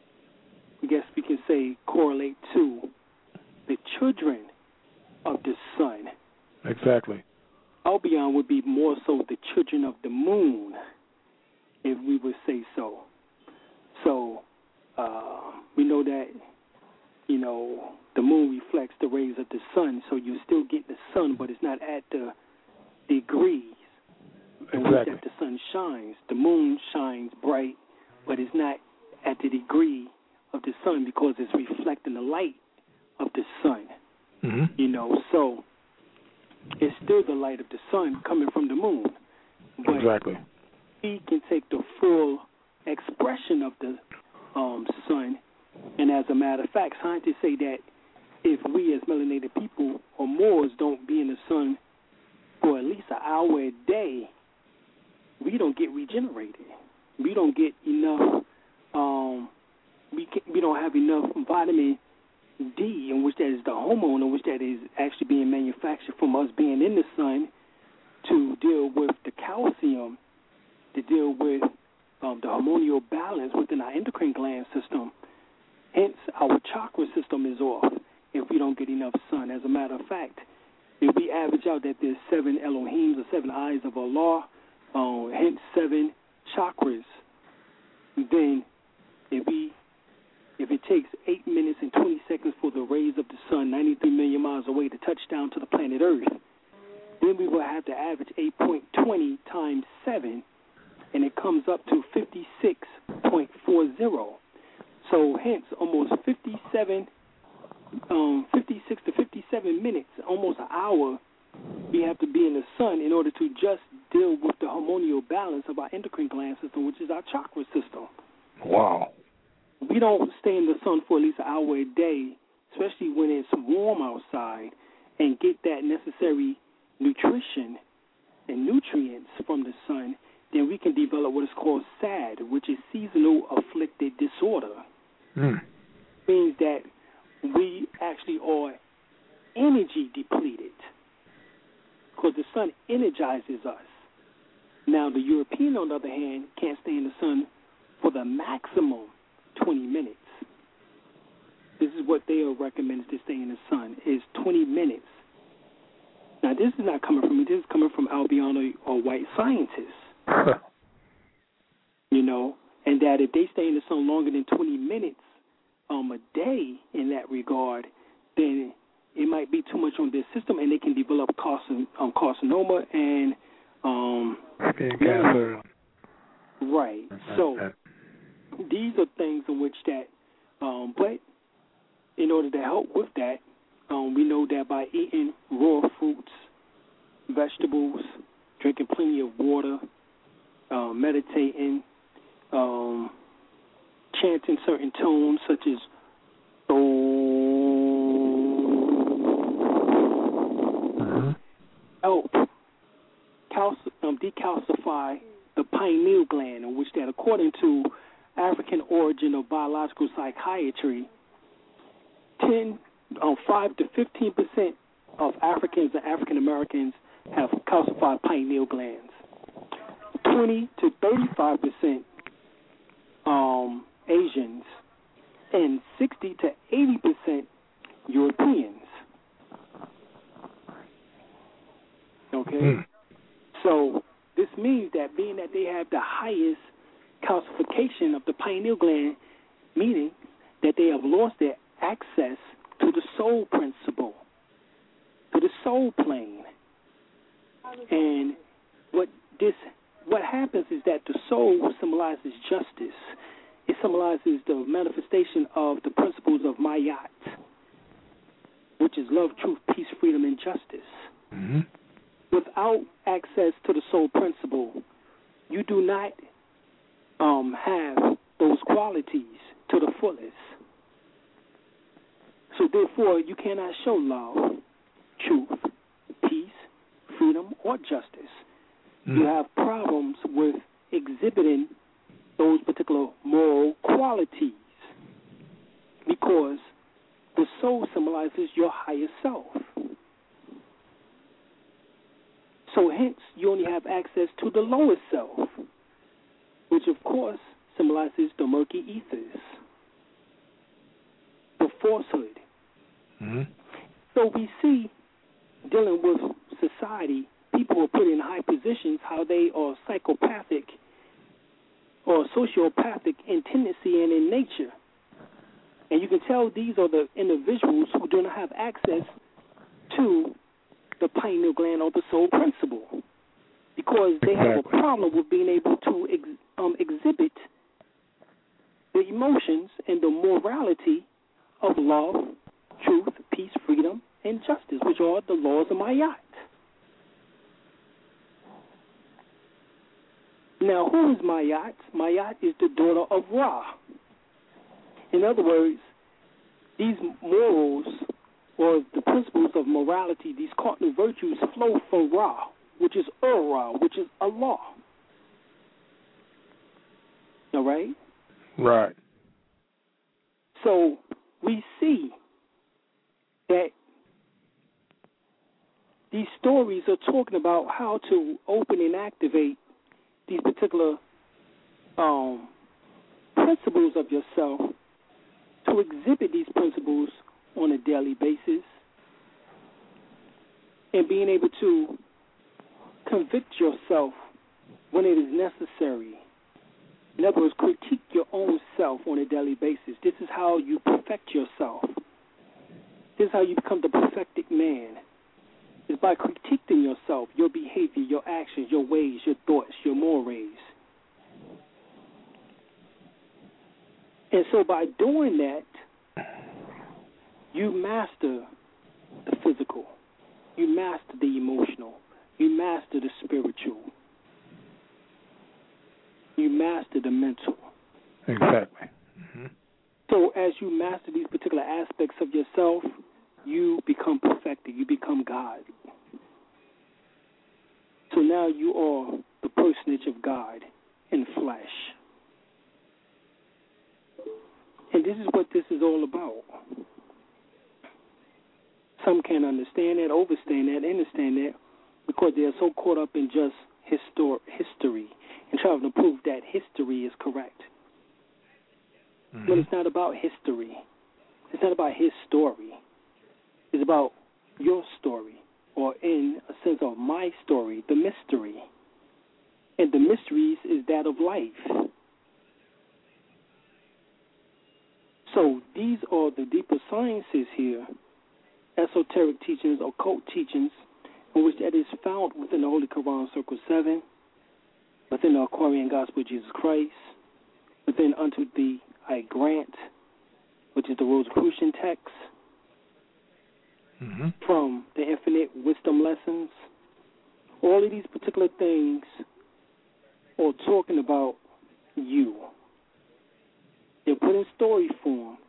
[SPEAKER 8] I guess we can say, correlate to the children of the sun.
[SPEAKER 7] Exactly.
[SPEAKER 8] Albion would be more so the children of the moon, if we would say so. So uh, we know that, you know, the moon reflects the rays of the sun, so you still get the sun, but it's not at the degrees in
[SPEAKER 7] exactly.
[SPEAKER 8] which that the sun shines. The moon shines bright, but it's not at the degree of the sun because it's reflecting the light of the sun.
[SPEAKER 7] Mm-hmm.
[SPEAKER 8] You know, so it's still the light of the sun coming from the moon. But
[SPEAKER 7] exactly.
[SPEAKER 8] we can take the full expression of the um, sun, and as a matter of fact, scientists say that if we as melanated people or Moors don't be in the sun for at least an hour a day, we don't get regenerated. We don't get enough, um, we, can, we don't have enough vitamin D, in which that is the hormone, in which that is actually being manufactured from us being in the sun to deal with the calcium, to deal with um, the hormonal balance within our endocrine gland system. Hence, our chakra system is off if we don't get enough sun. As a matter of fact, if we average out that there's seven Elohims or seven eyes of Allah, um, hence seven chakras, then if we if it takes eight minutes and twenty seconds for the rays of the sun, ninety-three million miles away, to touch down to the planet Earth, then we will have to average eight point two zero times seven, and it comes up to fifty-six point four zero. So hence, almost fifty-seven, um, fifty-six to fifty-seven minutes, almost an hour, we have to be in the sun in order to just deal with the hormonal balance of our endocrine gland system, which is our chakra system.
[SPEAKER 7] Wow.
[SPEAKER 8] We don't stay in the sun for at least an hour a day, especially when it's warm outside, and get that necessary nutrition and nutrients from the sun, then we can develop what is called S A D, which is seasonal afflicted disorder.
[SPEAKER 7] Mm.
[SPEAKER 8] Means that we actually are energy depleted because the sun energizes us. Now, the European, on the other hand, can't stay in the sun for the maximum twenty minutes. This is what they are recommended to stay in the sun, is twenty minutes. Now, this is not coming from me. This is coming from albino or white scientists. You know, and that if they stay in the sun longer than twenty minutes um, a day in that regard, then it might be too much on their system, and they can develop carcin- um, carcinoma and um,
[SPEAKER 7] cancer.
[SPEAKER 8] Right. So these are things in which that, um, but in order to help with that, um, we know that by eating raw fruits, vegetables, drinking plenty of water, uh, meditating, um, chanting certain tones such as mm-hmm. help calci- um, decalcify the pineal gland, in which that, according to African origin of biological psychiatry, ten, um, five to fifteen percent of Africans and African Americans have calcified pineal glands. Twenty to thirty-five percent um, Asians, and sixty to eighty percent Europeans. Okay, mm. So this means that being that they have the highest calcification of the pineal gland, meaning that they have lost their access to the soul principle, to the soul plane. And what this what happens is that the soul symbolizes justice. It symbolizes the manifestation of the principles of Mayat, which is love, truth, peace, freedom, and justice.
[SPEAKER 7] Mm-hmm.
[SPEAKER 8] Without access to the soul principle, you do not um, have those qualities to the fullest. So therefore, you cannot show love, truth, peace, freedom, or justice. Mm. You have problems with exhibiting those particular moral qualities because the soul symbolizes your higher self. So hence, you only have access to the lower self, which of course symbolizes the murky ethers, the falsehood.
[SPEAKER 7] Mm-hmm.
[SPEAKER 8] So we see, dealing with society, people are put in high positions, how they are psychopathic or sociopathic in tendency and in nature. And you can tell these are the individuals who do not have access to the pineal gland or the soul principle, because they
[SPEAKER 7] exactly.
[SPEAKER 8] have a problem with being able to ex, um, exhibit the emotions and the morality of love, truth, peace, freedom, and justice, which are the laws of Mayat. Now, who is Mayat? Mayat is the daughter of Ra. In other words, these morals or the principles of morality, these cardinal virtues, flow from Ra, which is Ur-Ra, which is Allah. All right?
[SPEAKER 7] Right.
[SPEAKER 8] So we see that these stories are talking about how to open and activate these particular um, principles of yourself to to exhibit these principles on a daily basis and being able to convict yourself when it is necessary. In other words, critique your own self on a daily basis. This is how you perfect yourself. This is how you become the perfected man. It's by critiquing yourself, your behavior, your actions, your ways, your thoughts, your mores. And so by doing that, you master the physical. You master the emotional. You master the spiritual. You master the mental.
[SPEAKER 7] Exactly. Mm-hmm.
[SPEAKER 8] So as you master these particular aspects of yourself, you become perfected. You become God. So now you are the personage of God in flesh. And this is what this is all about. Some can't understand that, overstand that, understand that, because they are so caught up in just histor- history and trying to prove that history is correct. Mm-hmm. But it's not about history. It's not about his story. It's about your story, or in a sense of my story, the mystery. And the mysteries is that of life. So these are the deeper sciences here, esoteric teachings, occult teachings, in which that is found within the Holy Quran, Circle seven, within the Aquarian Gospel of Jesus Christ, within Unto Thee I Grant, which is the Rosicrucian text,
[SPEAKER 7] mm-hmm.
[SPEAKER 8] from the Infinite Wisdom Lessons. All of these particular things are talking about you. They're put in story form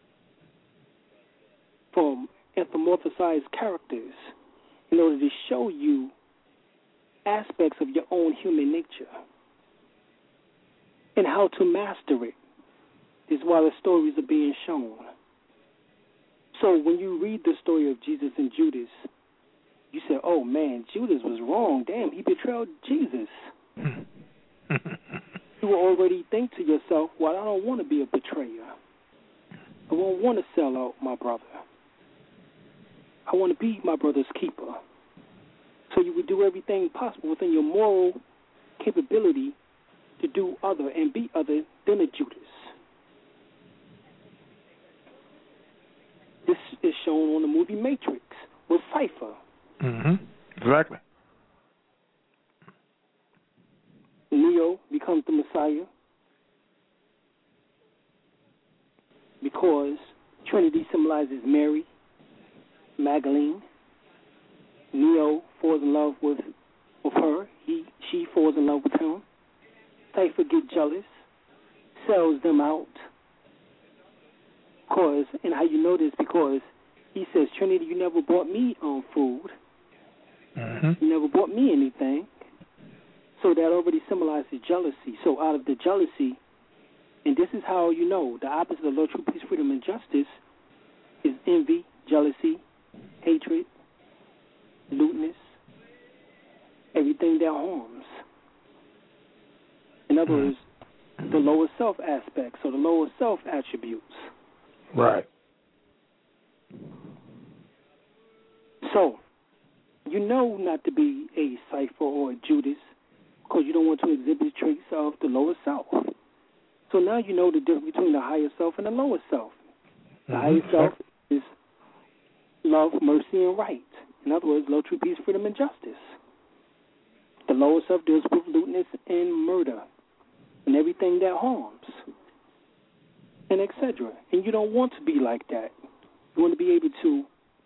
[SPEAKER 8] from anthropomorphized characters in order to show you aspects of your own human nature and how to master it is why the stories are being shown. So when you read the story of Jesus and Judas, you say, oh, man, Judas was wrong. Damn, he betrayed Jesus. You will already think to yourself, well, I don't want to be a betrayer. I won't want to sell out my brother. I want to be my brother's keeper. So you would do everything possible within your moral capability to do other and be other than a Judas. This is shown on the movie Matrix with Cypher.
[SPEAKER 7] Mm-hmm. Exactly.
[SPEAKER 8] Neo becomes the Messiah because Trinity symbolizes Mary, Magdalene. Neo falls in love with, with her. He, she falls in love with him. Cypher gets jealous, sells them out. Cause, and how you know this, because he says, Trinity, you never bought me on food.
[SPEAKER 7] Mm-hmm.
[SPEAKER 8] You never bought me anything. So that already symbolizes jealousy. So out of the jealousy, and this is how you know, the opposite of love, truth, peace, freedom, and justice is envy, jealousy, hatred, lewdness, everything that harms. In other words, the lower self aspects, or the lower self attributes.
[SPEAKER 7] Right.
[SPEAKER 8] So, you know not to be a Cypher or a Judas because you don't want to exhibit traits of the lower self. So now you know the difference between the higher self and the lower self. The mm-hmm. higher self is love, mercy, and right. In other words, love, true peace, freedom, and justice. The lower self deals with lewdness and murder and everything that harms, and et cetera. And you don't want to be like that. You want to be able to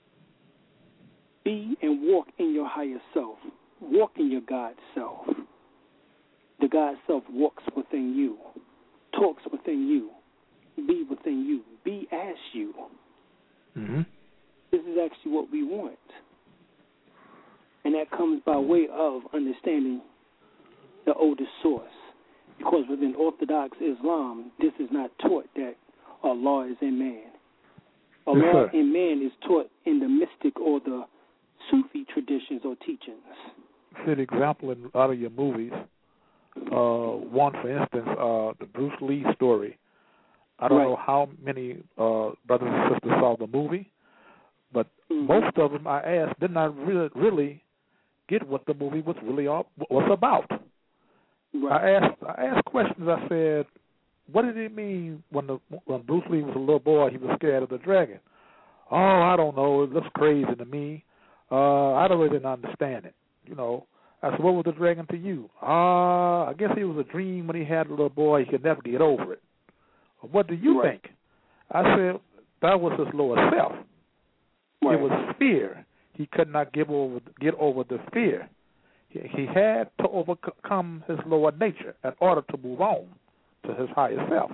[SPEAKER 8] be and walk in your higher self. Walk in your God self. The God self walks within you, talks within you, be within you, be as you.
[SPEAKER 7] Mm-hmm.
[SPEAKER 8] This is actually what we want. And that comes by way of understanding the oldest source. Because within Orthodox Islam, this is not taught that Allah is in man. Allah
[SPEAKER 7] yes,
[SPEAKER 8] in man is taught in the mystic or the Sufi traditions or teachings.
[SPEAKER 7] For example, in a lot of your movies, uh, one, for instance, uh, the Bruce Lee story, I don't
[SPEAKER 8] right.
[SPEAKER 7] know how many uh, brothers and sisters saw the movie, but
[SPEAKER 8] mm-hmm.
[SPEAKER 7] most of them I asked did not really, really get what the movie was really all, was about.
[SPEAKER 8] Right.
[SPEAKER 7] I asked I asked questions. I said, what did it mean when the when Bruce Lee was a little boy? He was scared of the dragon. Oh, I don't know. It looks crazy to me. Uh, I don't really didn't understand it. You know. I said, what was the dragon to you? Ah, uh, I guess it was a dream when he had a little boy. He could never get over it. What do you
[SPEAKER 8] right.
[SPEAKER 7] think? I said, that was his lower self.
[SPEAKER 8] Right.
[SPEAKER 7] It was fear. He could not give over, get over the fear. He, he had to overcome his lower nature in order to move on to his higher self.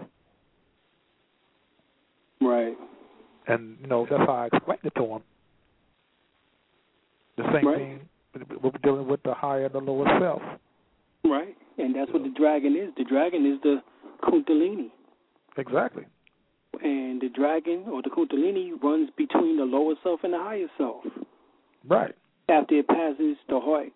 [SPEAKER 8] Right.
[SPEAKER 7] And, you know, that's how I explained it to him. The same
[SPEAKER 8] right.
[SPEAKER 7] thing. We're dealing with the higher and the lower self.
[SPEAKER 8] Right, and that's what the dragon is. The dragon is the Kundalini.
[SPEAKER 7] Exactly.
[SPEAKER 8] And the dragon or the Kundalini runs between the lower self and the higher self.
[SPEAKER 7] Right.
[SPEAKER 8] After it passes the heart,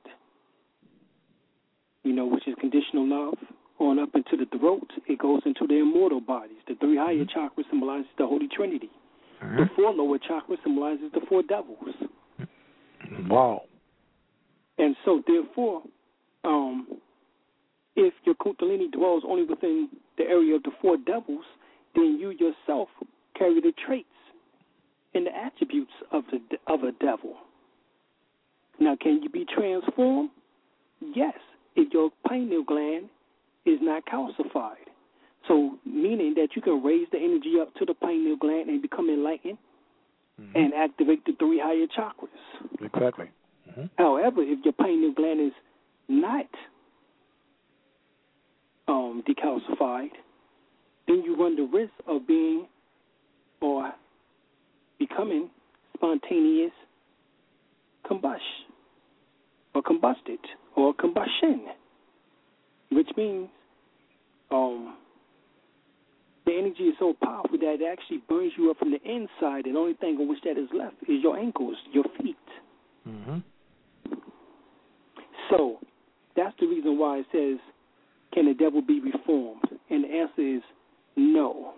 [SPEAKER 8] you know, which is conditional love, on up into the throat, it goes into the immortal bodies. The three higher mm-hmm. chakras symbolizes the Holy Trinity. Mm-hmm. The four lower chakras symbolizes the four devils.
[SPEAKER 7] Wow.
[SPEAKER 8] And so, therefore, um, if your Kundalini dwells only within the area of the four devils, then you yourself carry the traits and the attributes of the of a devil. Now, can you be transformed? Yes, if your pineal gland is not calcified. So, meaning that you can raise the energy up to the pineal gland and become enlightened mm-hmm. and activate the three higher chakras.
[SPEAKER 7] Exactly. Mm-hmm.
[SPEAKER 8] However, if your pineal gland is not um, decalcified, then you run the risk of being or becoming spontaneous combustion or combusted or combustion, which means um, the energy is so powerful that it actually burns you up from the inside, and the only thing on which that is left is your ankles, your feet.
[SPEAKER 7] Mm-hmm.
[SPEAKER 8] So that's the reason why it says, can the devil be reformed? And the answer is no.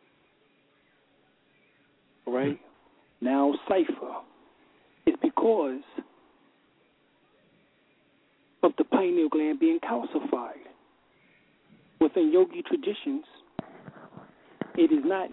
[SPEAKER 8] All right? Mm-hmm. Now, cipher. It's because of the pineal gland being calcified. Within yogi traditions, it is not,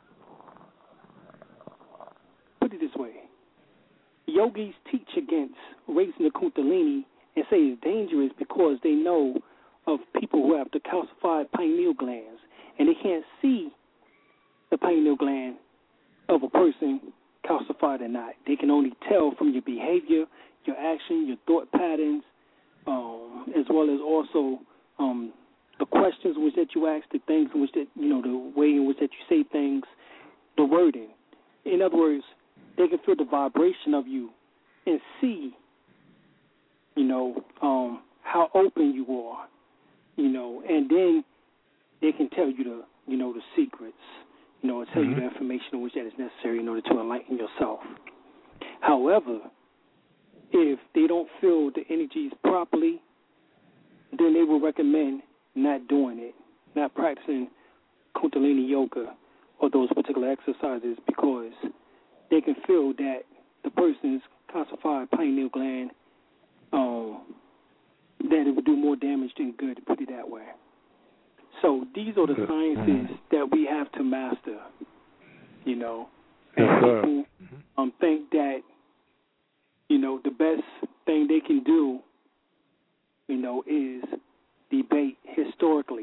[SPEAKER 8] put it this way, yogis teach against raising the Kundalini and say it's dangerous because they know of people who have the calcified pineal glands, and they can't see the pineal gland of a person calcified or not. They can only tell from your behavior, your action, your thought patterns, um, as well as also um, the questions in which that you ask, the things in which that, you know, the way in which that you say things, the wording. In other words, they can feel the vibration of you and see, you know, um, how open you are, you know, and then they can tell you the, you know, the secrets, you know, and tell mm-hmm. you the information which that is necessary in order to enlighten yourself. However, if they don't feel the energies properly, then they will recommend not doing it, not practicing Kundalini yoga or those particular exercises, because they can feel that the person's calcified pineal gland, um, that it would do more damage than good, to put it that way. So these are the sciences that we have to master, you know. And
[SPEAKER 7] yes,
[SPEAKER 8] people um, think that, you know, the best thing they can do, you know, is debate historically.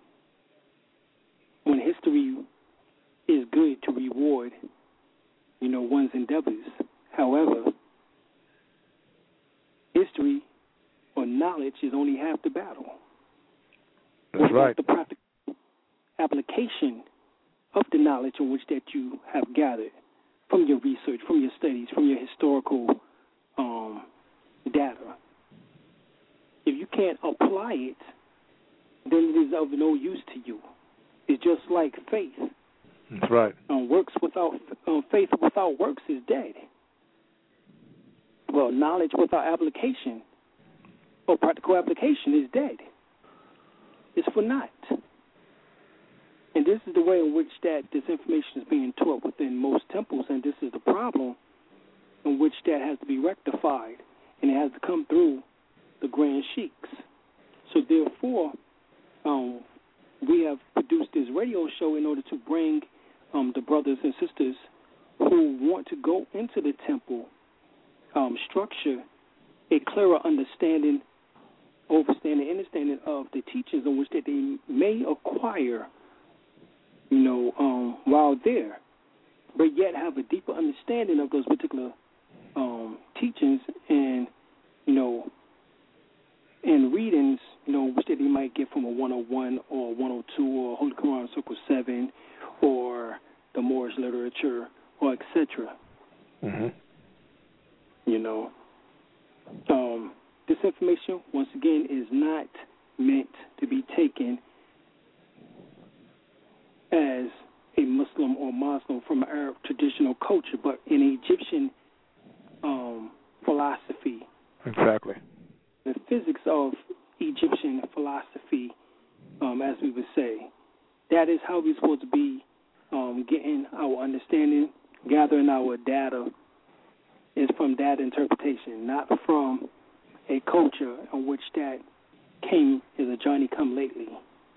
[SPEAKER 8] When history is good to reward, you know, one's endeavors. However, history or knowledge is only half the battle.
[SPEAKER 7] That's right.
[SPEAKER 8] The practical application of the knowledge in which that you have gathered from your research, from your studies, from your historical um, data. If you can't apply it, then it is of no use to you. It's just like faith.
[SPEAKER 7] That's right.
[SPEAKER 8] Um, works without um, faith without works is dead. Well, knowledge without application or practical application is dead. It's for naught. And this is the way in which that this information is being taught within most temples, and this is the problem in which that has to be rectified, and it has to come through the Grand Sheiks. So therefore, um, we have produced this radio show in order to bring um, the brothers and sisters who want to go into the temple um, structure a clearer understanding, overstanding, understanding of the teachings in which that they may acquire, you know, um, while there, but yet have a deeper understanding of those particular um, teachings and, you know, and readings, you know, which that they might get from a one oh one or one oh two or Holy Quran Circle seven or the Moorish literature or et cetera.
[SPEAKER 7] Mm-hmm.
[SPEAKER 8] You know, um, this information, once again, is not meant to be taken as a Muslim or Muslim from an Arab traditional culture, but in Egyptian um, philosophy.
[SPEAKER 7] Exactly.
[SPEAKER 8] The physics of Egyptian philosophy, um, as we would say, that is how we're supposed to be um, getting our understanding, gathering our data, is from that interpretation, not from a culture in which that came as a Johnny come lately.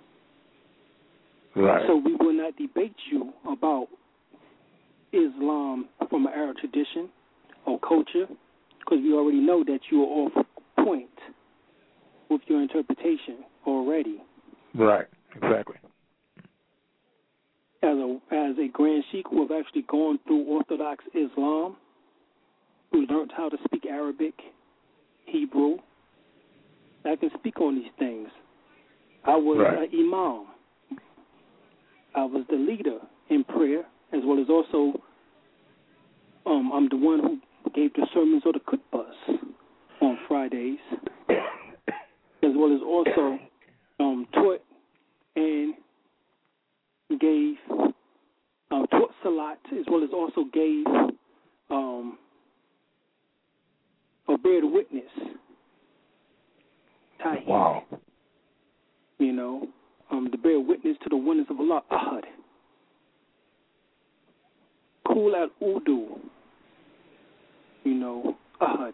[SPEAKER 7] Right.
[SPEAKER 8] So we will not debate you about Islam from an Arab tradition or culture, because we already know that you are off point with your interpretation already.
[SPEAKER 7] Right, exactly.
[SPEAKER 8] As a as a Grand Sheikh who have actually gone through Orthodox Islam, who learned how to speak Arabic, Hebrew, I can speak on these things. I was
[SPEAKER 7] right.
[SPEAKER 8] an imam. I was the leader in prayer, as well as also um, I'm the one who gave the sermons or the khutbahs on Fridays, as well as also um, taught and gave uh, taught salat, as well as also gave um, or bear witness. Tahid,
[SPEAKER 7] wow.
[SPEAKER 8] You know, um, to bear witness to the oneness of Allah, Ahad. Kul al-Udu, you know, Ahad.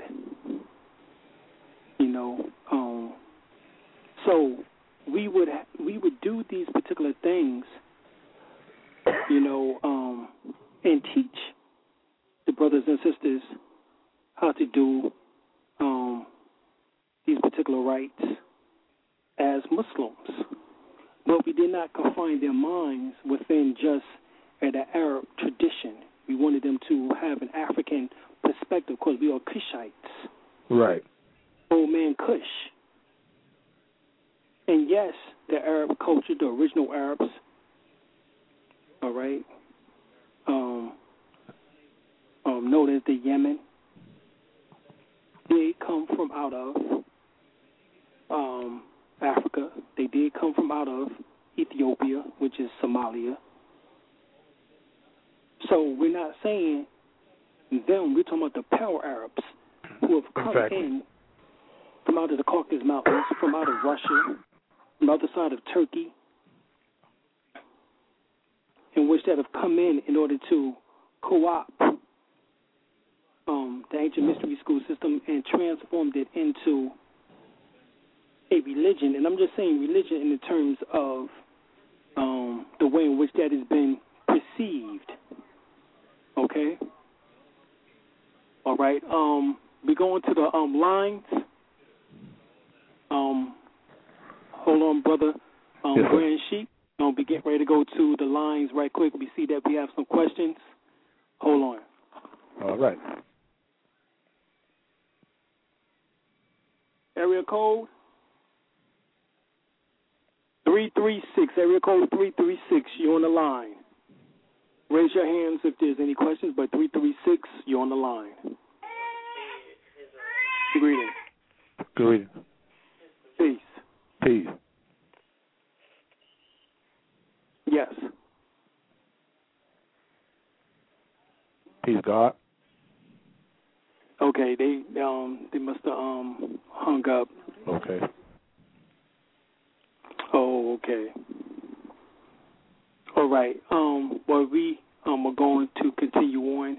[SPEAKER 8] You know, um, so we would we would do these particular things, you know, um, and teach the brothers and sisters how to do um, these particular rites as Muslims. But we did not confine their minds within just an Arab tradition. We wanted them to have an African perspective because we are Kushites.
[SPEAKER 7] Right.
[SPEAKER 8] Old man Kush. And yes, the Arab culture, the original Arabs, all right, um, um, known as the Yemen, they come from out of um, Africa. They did come from out of Ethiopia, which is Somalia. So we're not saying them, we're talking about the power Arabs who have come
[SPEAKER 7] exactly.
[SPEAKER 8] in from out of the Caucasus Mountains, from out of Russia, from the other side of Turkey, in which that have come in in order to co-opt um, the ancient mystery school system and transformed it into a religion. And I'm just saying religion in the terms of um, the way in which that has been perceived. Okay? All right. Um, we go into the um, lines. Um, hold on, brother. Um,
[SPEAKER 7] yes,
[SPEAKER 8] Grand Sheik. Um, we get ready to go to the lines right quick. We see that we have some questions. Hold on.
[SPEAKER 7] All right.
[SPEAKER 8] Area code three three six. Area code three three six. You're on the line. Raise your hands if there's any questions, but three three six, you're on the line. Greetings.
[SPEAKER 7] Greetings.
[SPEAKER 8] Peace.
[SPEAKER 7] Peace.
[SPEAKER 8] Yes.
[SPEAKER 7] Peace, God.
[SPEAKER 8] Okay, they um they must have um hung up.
[SPEAKER 7] Okay.
[SPEAKER 8] Oh, okay. Right. Um, well, we um, are going to continue on.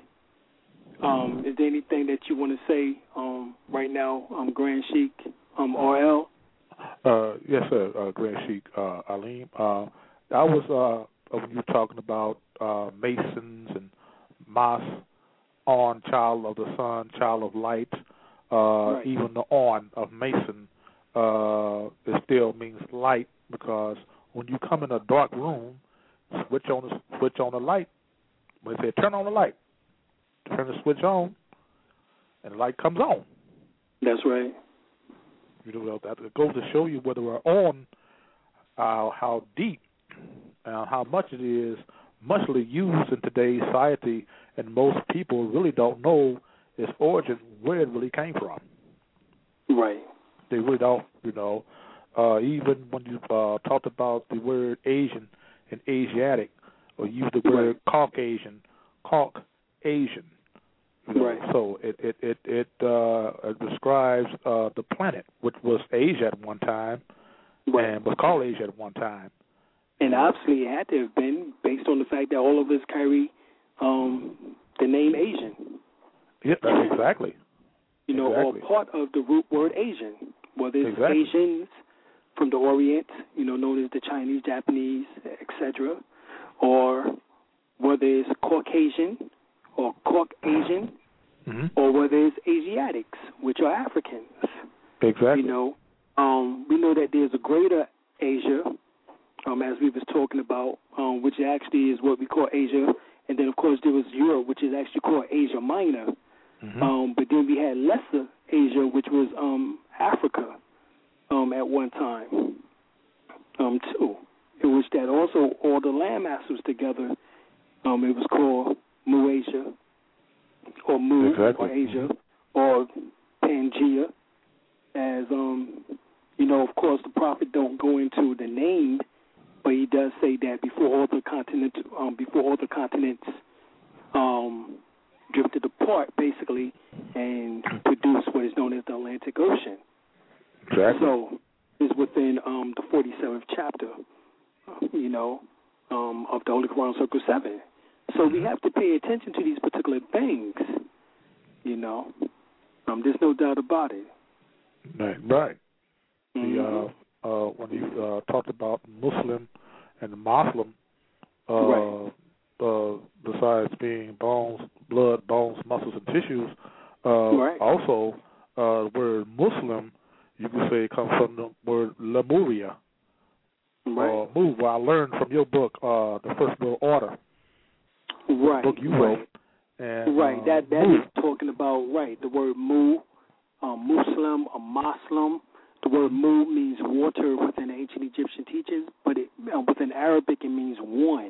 [SPEAKER 8] Um, is there anything that you want to say um, right now, um, Grand Sheik, um, R L?
[SPEAKER 7] Uh, yes, sir, uh, Grand Sheik uh, Aleem. Uh, I was uh, when you were talking about uh, Masons and Mas, on, child of the sun, child of light. Uh,
[SPEAKER 8] right.
[SPEAKER 7] Even the on of Mason, uh, it still means light, because when you come in a dark room, switch on the switch on the light. When they say turn on the light, turn the switch on, and the light comes on.
[SPEAKER 8] That's right.
[SPEAKER 7] You know, that it goes to show you whether we're on, uh, how deep, uh, how much it is muchly used in today's society, and most people really don't know its origin, where it really came from.
[SPEAKER 8] Right.
[SPEAKER 7] They really don't, you know. Uh, even when you uh, talked about the word Asian and Asiatic, or use the word
[SPEAKER 8] right.
[SPEAKER 7] Caucasian, Caucasian. You know,
[SPEAKER 8] right.
[SPEAKER 7] So it it it, it uh, describes uh, the planet, which was Asia at one time,
[SPEAKER 8] right.
[SPEAKER 7] and was called Asia at one time.
[SPEAKER 8] And obviously, it had to have been based on the fact that all of us carry um, the name Asian.
[SPEAKER 7] Yeah, exactly.
[SPEAKER 8] You know,
[SPEAKER 7] exactly.
[SPEAKER 8] or part of the root word Asian, whether it's
[SPEAKER 7] exactly.
[SPEAKER 8] Asians from the Orient, you know, known as the Chinese, Japanese, et cetera, or whether it's Caucasian or Caucasian,
[SPEAKER 7] mm-hmm.
[SPEAKER 8] or whether it's Asiatics, which are Africans.
[SPEAKER 7] Exactly.
[SPEAKER 8] You know, um, we know that there's a greater Asia, um, as we was talking about, um, which actually is what we call Asia, and then of course there was Europe, which is actually called Asia Minor.
[SPEAKER 7] Mm-hmm.
[SPEAKER 8] Um, but then we had Lesser Asia, which was um, Africa um, at one time, um, too. In which that also all the landmasses together, um, it was called Mu-Asia, or Mu,
[SPEAKER 7] exactly.
[SPEAKER 8] or Asia,
[SPEAKER 7] mm-hmm.
[SPEAKER 8] or Pangea. As, um, you know, of course, the prophet don't go into the name, but he does say that before all the continents, um, before all the continents, um, drifted apart, basically, and produced what is known as the Atlantic Ocean.
[SPEAKER 7] Exactly.
[SPEAKER 8] So it's within um, the forty-seventh chapter, you know, um, of the Holy Quran, Circle seven. So
[SPEAKER 7] mm-hmm.
[SPEAKER 8] we have to pay attention to these particular things, you know. Um, there's no doubt about it.
[SPEAKER 7] Right. right.
[SPEAKER 8] Mm-hmm.
[SPEAKER 7] The, uh, uh, when you uh, talked about Muslim and Muslim, uh,
[SPEAKER 8] right.
[SPEAKER 7] Uh, besides being bones, blood, bones, muscles, and tissues, uh,
[SPEAKER 8] right.
[SPEAKER 7] also uh, the word Muslim, you can say, comes from the word Lemuria.
[SPEAKER 8] Right.
[SPEAKER 7] Uh, move. Well, I learned from your book, uh, the First World Order.
[SPEAKER 8] Right.
[SPEAKER 7] The book you
[SPEAKER 8] right.
[SPEAKER 7] wrote. And,
[SPEAKER 8] right.
[SPEAKER 7] Uh,
[SPEAKER 8] that that
[SPEAKER 7] move.
[SPEAKER 8] is talking about right the word Mu, um, Muslim, a Muslim. The word Mu means water within ancient Egyptian teachings, but it, uh, within Arabic it means one.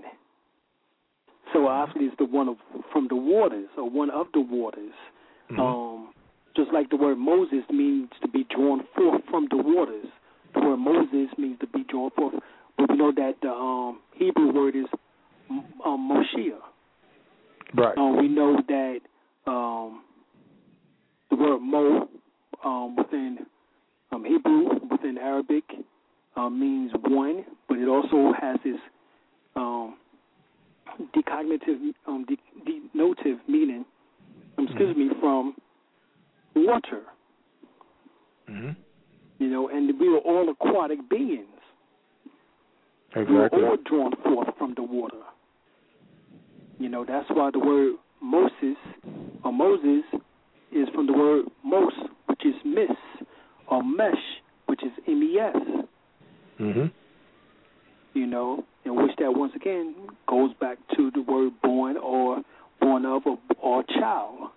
[SPEAKER 8] So obviously it's the one of, from the waters, or one of the waters.
[SPEAKER 7] Mm-hmm.
[SPEAKER 8] Um, just like the word Moses means to be drawn forth from the waters. The word Moses means to be drawn forth. But we know that the um, Hebrew word is um, Moshiach.
[SPEAKER 7] Right.
[SPEAKER 8] Um, we know that um, the word Mo um, within um, Hebrew, within Arabic, um, means one, but it also has this um, decognitive, um, de- denotive meaning, um, excuse
[SPEAKER 7] mm-hmm.
[SPEAKER 8] me, from water.
[SPEAKER 7] Mm-hmm.
[SPEAKER 8] You know, and we are all aquatic beings.
[SPEAKER 7] Exactly.
[SPEAKER 8] We are all drawn forth from the water. You know, that's why the word Moses or Moses is from the word Mos, which is miss, or mesh, which is M E S.
[SPEAKER 7] Mm-hmm.
[SPEAKER 8] You know, in which that once again goes back to the word born or born of or, or child.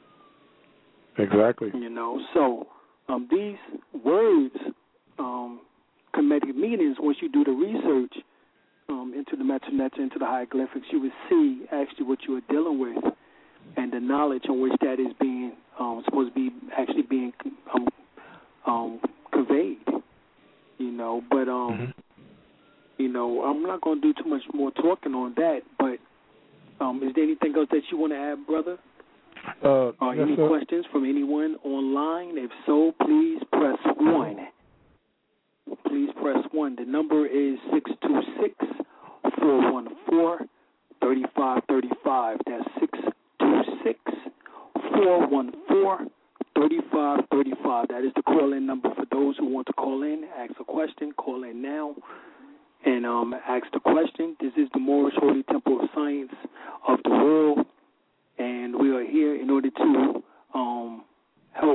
[SPEAKER 7] Exactly.
[SPEAKER 8] You know, so um, these words, um, comedic meanings, once you do the research um, into the Metaneta, into the hieroglyphics, you would see actually what you are dealing with and the knowledge on which that is being um, supposed to be actually being um, um, conveyed. You know, but um,
[SPEAKER 7] mm-hmm.
[SPEAKER 8] you know, I'm not going to do too much more talking on that. But um, is there anything else that you want to add, brother?
[SPEAKER 7] Uh,
[SPEAKER 8] Or
[SPEAKER 7] yes,
[SPEAKER 8] any
[SPEAKER 7] sir.
[SPEAKER 8] questions from anyone online? If so, please press one. Please press one. The number is six two six, four one four, three five three five. That's six two six, four one four, three five three five. That is the call-in number for those who want to call in, ask a question, call in now, and um, ask the question. This is the Moorish Holy Temple of Science of the world, and we are here in order to um, help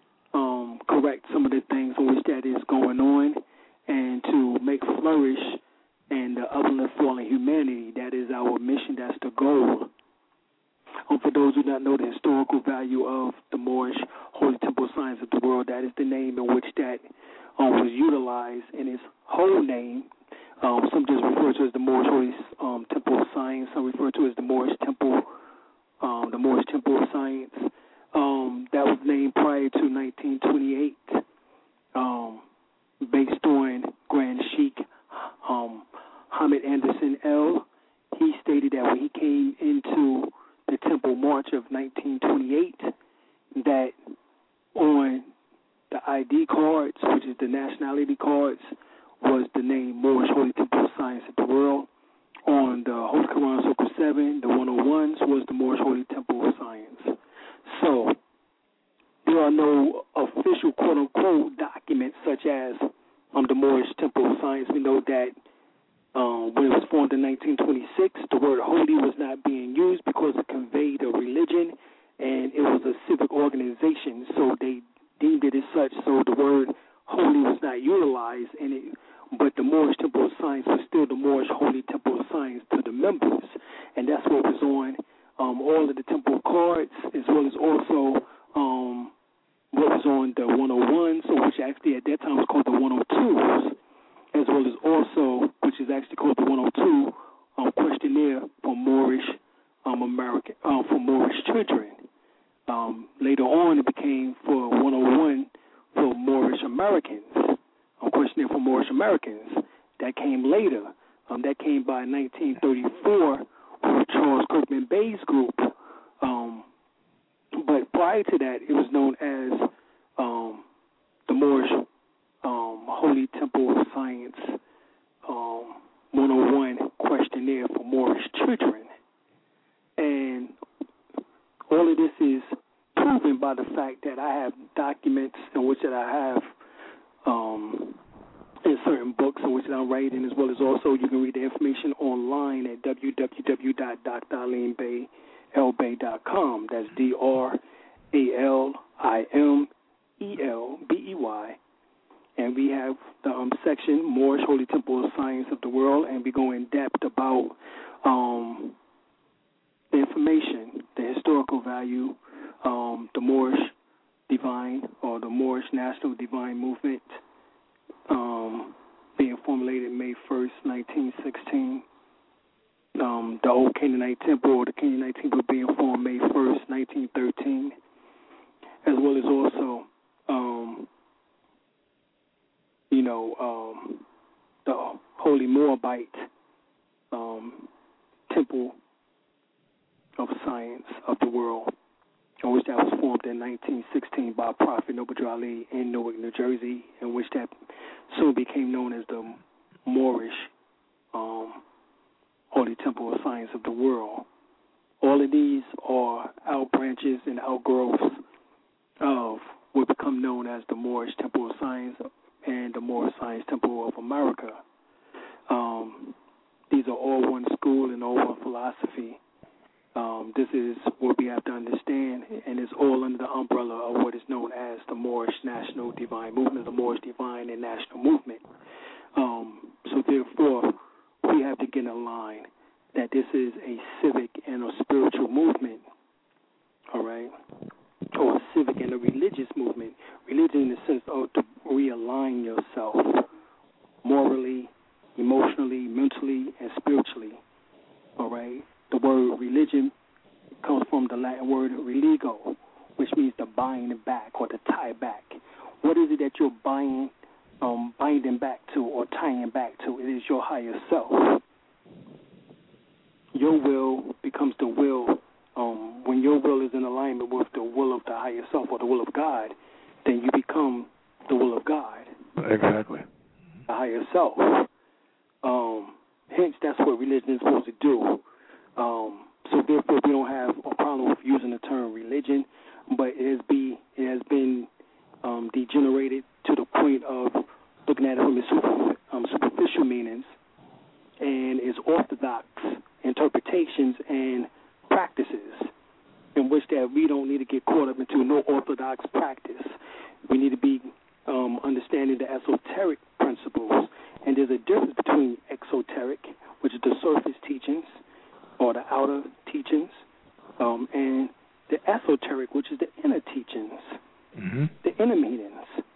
[SPEAKER 8] um, correct some of the things in which that is going on and to make flourish and the uplift fallen humanity. That is our mission. That's the goal. Um, for those who do not know the historical value of the Moorish Holy Temple of Science of the world, that is the name in which that um, was utilized in its whole name. Um, some just refer to it as the Moorish Holy um, Temple of Science. Some refer to it as the Moorish Temple, um, the Moorish Temple of Science. Um, that was named prior to nineteen twenty-eight, um, based on Grand Sheikh um, Hamid Anderson L. He stated that when he came into the Temple March of nineteen twenty-eight, that on the I D cards, which is the nationality cards, was the name Moorish Holy Temple of Science of the world. On the Holy Quran Circle seven, the one oh ones, was the Moorish Holy Temple of Science. So there are no official quote-unquote documents such as um, the Moorish Temple of Science. We know that um, when it was formed in nineteen twenty-six, the word holy was not being used because it conveyed a religion and it was a civic organization, so they deemed it as such, so the word holy was not utilized in it. But the Moorish Temple of Science was still the Moorish Holy Temple of Science to the members, and that's what was on um, all of the temple cards, as well as also um, what was on the one oh ones, so which actually at that time was called the one oh twos, as well as also, which is actually called the one oh two um, questionnaire for Moorish um, American, uh, for Moorish children. Um, later on, it became for one oh one for Moorish Americans. A questionnaire for Moorish Americans. That came later. Um, that came by nineteen thirty-four with Charles Kirkman Bay's group. Um, but prior to that, it was known as um, the Moorish um, Holy Temple of Science um, one oh one questionnaire for Moorish children. And all of this is proven by the fact that I have documents in which that I have Um, in certain books in which I'm writing, as well as also you can read the information online at w w w dot d r alim bey el bey dot com. That's D R A L I M E L B E Y. And we have the um, section, Moorish Holy Temple of Science of the World, and we go in depth about um, the information, the historical value, um, the Moorish Divine, or the Moorish National Divine Movement, um, being formulated May first, nineteen sixteen. Um, the Old Canaanite Temple, or the Canaanite Temple, being formed May first, nineteen thirteen, as well as also, um, you know, um, the Holy Moabite um, Temple of Science of the World, in which that was formed in nineteen sixteen by Prophet Noble Drew Ali in Newark, New Jersey, in which that soon became known as the Moorish um, Holy Temple of Science of the World. All of these are out branches and outgrowths of what become known as the Moorish Temple of Science and the Moorish Science Temple of America. Um, these are all one school and all one philosophy. Um, this is what we have to understand, and it's all under the umbrella of what is known as the Moorish National Divine Movement, the Moorish Divine and National Movement. Um, so therefore, we have to get in line that this is a civic and a spiritual movement, all right, or a civic and a religious movement. Religion in the sense of to realign yourself morally, emotionally, mentally, and spiritually, all right. The word religion comes from the Latin word religo, which means to bind back or to tie back. What is it that you're buying, um, binding back to or tying back to? It is your higher self. Your will becomes the will. Um, when your will is in alignment with the will of the higher self or the will of God, then you become the will of God.
[SPEAKER 7] Exactly.
[SPEAKER 8] The higher self. Um, hence, sense, that's what religion is supposed to do. Um, so therefore, we don't have a problem with using the term religion, but it has be it has been um, degenerated to the point of looking at it from its super, um, superficial meanings and its orthodox interpretations and practices, in which that we don't need to get caught up into no orthodox practice. We need to be um, understanding the esoteric principles, and there's a difference between exoteric, which is the surface teachings, or the outer teachings, um, and the esoteric, which is the inner teachings, mm-hmm. the inner meanings.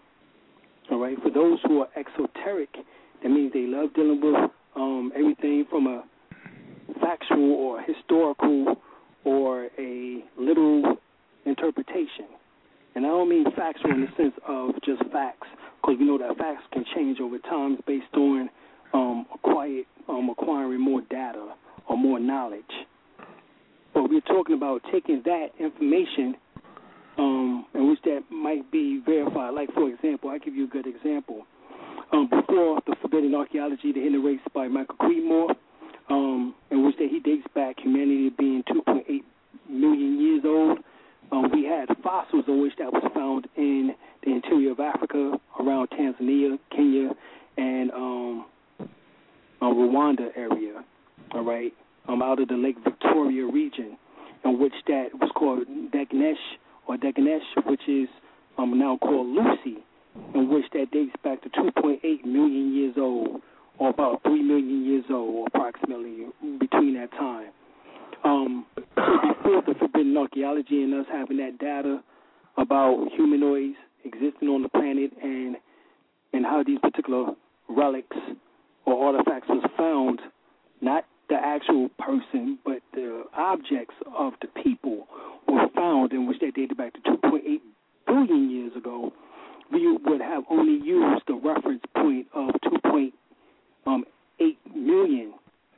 [SPEAKER 8] All right, for those who are exoteric, that means they love dealing with um, everything from a factual or historical or a literal interpretation. And I don't mean factual in the sense of just facts, because we know that facts can change over time based on um, acquired, um, acquiring more data or more knowledge. But we're talking about taking that information um, in which that might be verified. Like, for example, I'll give you a good example. Um, before The Forbidden Archaeology, The Hidden Race by Michael Creedmoor, um, in which that he dates back humanity being two point eight million years old, um, we had fossils in which that was found in the interior of Africa, around Tanzania, Kenya, and um, uh, Rwanda area, all right, um, out of the Lake Victoria region, in which that was called Dagenesh, or Dagenesh, which is um, now called Lucy, in which that dates back to two point eight million years old, or about three million years old, approximately, between that time. Um, so before The Forbidden Archaeology and us having that data about humanoids existing on the planet and and how these particular relics or artifacts was found, not the actual person, but the objects of the people were found, in which they dated back to two point eight billion years ago, we would have only used the reference point of two point eight million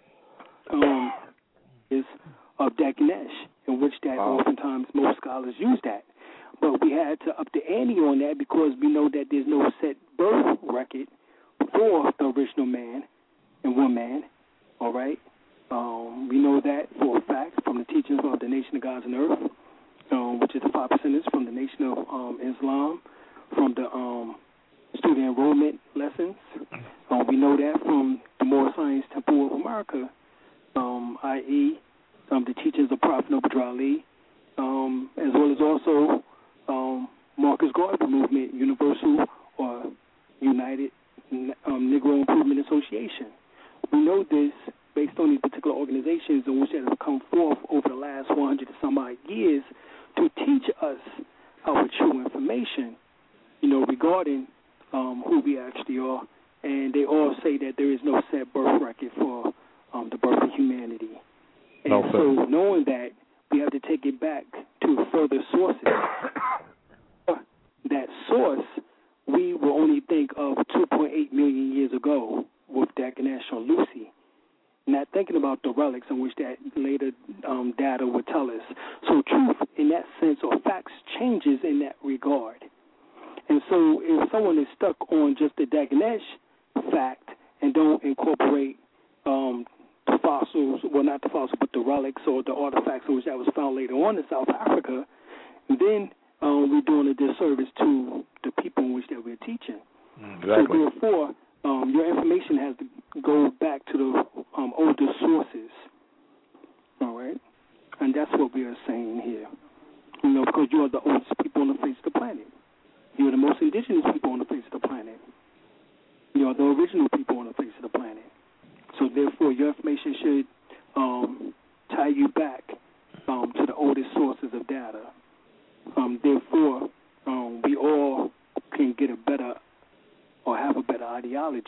[SPEAKER 8] um, is of Dagenesh, in which that wow. oftentimes most scholars use that. But we had to up the ante on that because we know that there's no set birth record for the original man and woman, all right? Um, we know that for a fact from the teachings of the Nation of Gods and Earth, um, which is the five percenters from the Nation of um, Islam, from the um, student enrollment lessons. Um, we know that from the Moral Science Temple of America, um, that is, um, the teachings of Prophet Noble Ali, um, as well as also um, Marcus Garvey Movement, Universal or United um, Negro Improvement Association. We know this based on these particular organizations in which they have come forth over the last one hundred and some odd years to teach us our true information, you know, regarding um, who we actually are. And they all say that there is no set birth record for um, the birth of humanity. And no, so knowing that, we have to take it back to further sources. That source, we will only think of two point eight million years ago with Dagenesh or Lucy, not thinking about the relics in which that later um, data would tell us. So truth, in that sense, or facts, changes in that regard. And so if someone is stuck on just the Dagenesh fact and don't incorporate um, the fossils, well, not the fossils, but the relics or the artifacts which that was found later on in South Africa, then um, we're doing a disservice to the people in which that we're teaching. Exactly. So therefore, um, your information has to go back to the um, older sources, all right? And that's what we are saying here, you know, because you are the oldest people on the face of the planet. You are the most indigenous people on the face of the planet. You are the original people on the face of the planet. So therefore, your information should um, tie you back um, to the oldest sources of data. Um, therefore, um, we all can get a better or have a better ideology.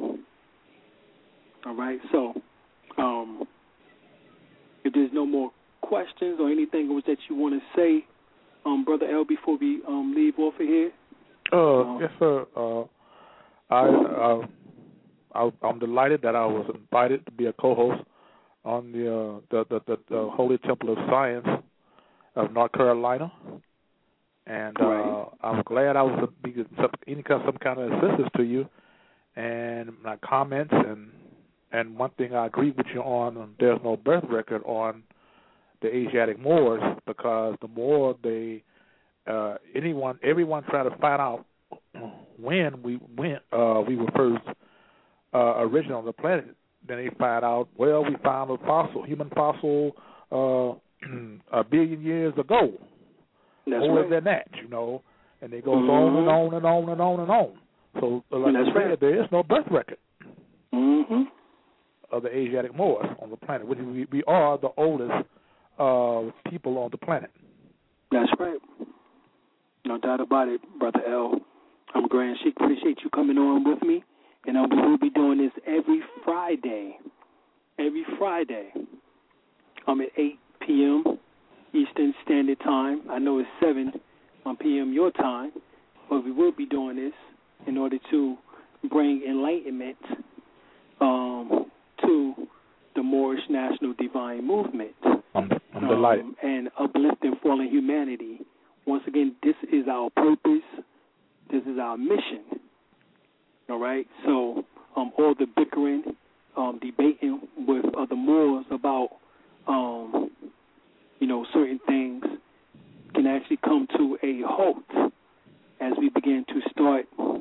[SPEAKER 8] All right? So um, if there's no more questions or anything that you want to say, um, Brother L, before we um, leave off of here?
[SPEAKER 7] Uh,
[SPEAKER 8] um,
[SPEAKER 7] yes, sir. Uh, I, uh, I, I'm delighted that I was invited to be a co-host on the, uh, the, the, the, the Holy Temple of Science of North Carolina. And uh, right. I'm glad I was be some, any kind, some kind of assistance to you. And my comments and and one thing I agree with you on, um, there's no birth record on the Asiatic Moors, because the more they, uh, anyone, everyone try to find out when we went, uh, we were first uh, original on the planet. Then they find out, well, we found a fossil, human fossil, uh, a billion years ago.
[SPEAKER 8] That's
[SPEAKER 7] older
[SPEAKER 8] right.
[SPEAKER 7] than that, you know, and it goes
[SPEAKER 8] mm-hmm.
[SPEAKER 7] on and on and on and on and on. So, like
[SPEAKER 8] That's
[SPEAKER 7] I said,
[SPEAKER 8] right.
[SPEAKER 7] there is no birth record
[SPEAKER 8] mm-hmm.
[SPEAKER 7] of the Asiatic Moors on the planet, which we, we are the oldest uh, people on the planet.
[SPEAKER 8] That's right. No doubt about it, Brother L. I'm Grand Sheik. Appreciate you coming on with me. And uh, we will be doing this every Friday. Every Friday. I'm at eight p.m. Eastern Standard Time. I know it's seven p.m. your time, but we will be doing this in order to bring enlightenment um, to the Moorish National Divine Movement.
[SPEAKER 7] I'm, I'm delighted.
[SPEAKER 8] Um, and uplifting fallen humanity. Once again, this is our purpose. This is our mission. All right? So um, all the bickering, um, debating with other Moors about, um, you know, certain things can actually come to a halt as we begin to start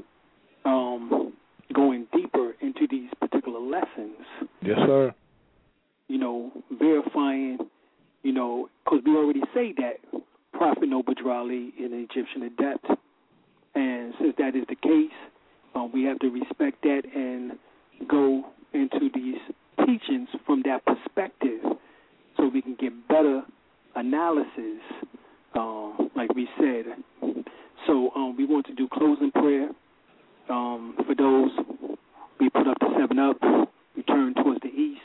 [SPEAKER 8] um, going deeper into these particular lessons.
[SPEAKER 7] Yes, sir.
[SPEAKER 8] You know, verifying, you know, because we already say that Prophet Noble Drew Ali is an Egyptian adept. And since that is the case, um, we have to respect that and go into these teachings from that perspective so we can get better analysis, um, like we said. So um, we want to do closing prayer. Um, for those, we put up the seven up, we turn towards the east,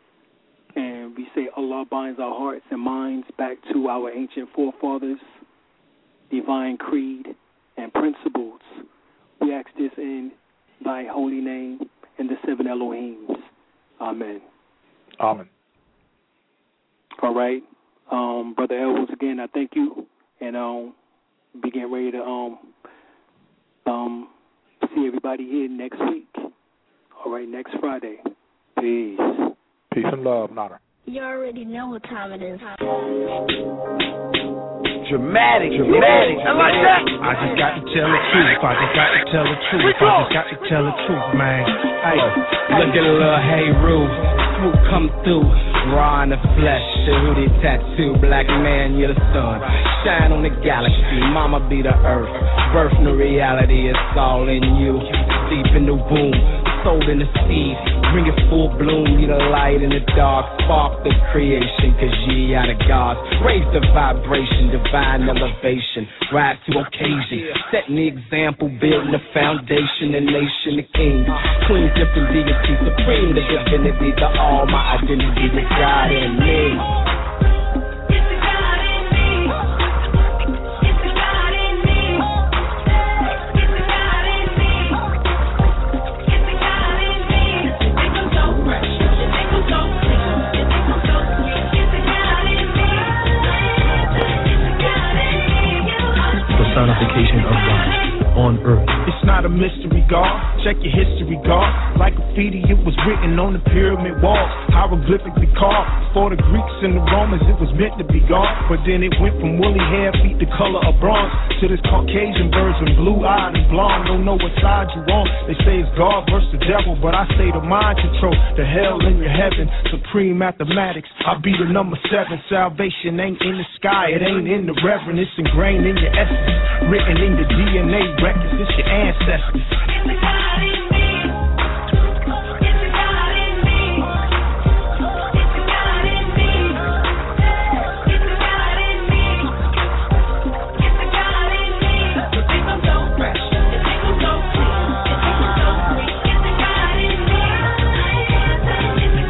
[SPEAKER 8] and we say Allah binds our hearts and minds back to our ancient forefathers, divine creed, and principles. We ask this in thy holy name and the seven Elohims. Amen.
[SPEAKER 7] Amen.
[SPEAKER 8] All right. Um, Brother El, once again, I thank you, and um, we getting ready to um, um, see everybody here next week. All right, next Friday. Peace.
[SPEAKER 7] Peace and love, Nada.
[SPEAKER 9] You already know what time it is.
[SPEAKER 3] Dramatic, dramatic, I like that. I just got to tell the truth. I just got to tell the truth. I just got to tell the truth, man. Hey, look at a little hey Roo, swoop come through, raw in the flesh, the hoodie tattoo, black man, you're the sun. Shine on the galaxy, mama be the earth. Birth new reality, it's all in you. Deep in the womb, soul in the seed, bring it full bloom, you the light in the dark, spark the creation, cause ye are the gods. Raise the vibration, divine elevation, rise to occasion, setting the example, building the foundation, the nation, the king, queen, different deity, supreme, the divinity, the all, my identity, the God in me. Personification of God on earth. It's not a mystery, God. Check your history, God. Like graffiti, it was written on the pyramid walls, hieroglyphically carved. For the Greeks and the Romans, it was meant to be God. But then it went from woolly hair, feet the color of bronze, to this Caucasian virgin, blue-eyed and blonde. Don't know what side you on. They say it's God versus the devil, but I say the mind control, the hell in your heaven, supreme mathematics. I be the number seven. Salvation ain't in the sky, it ain't in the reverend. It's ingrained in your essence, written in your D N A records. It's your ancestors.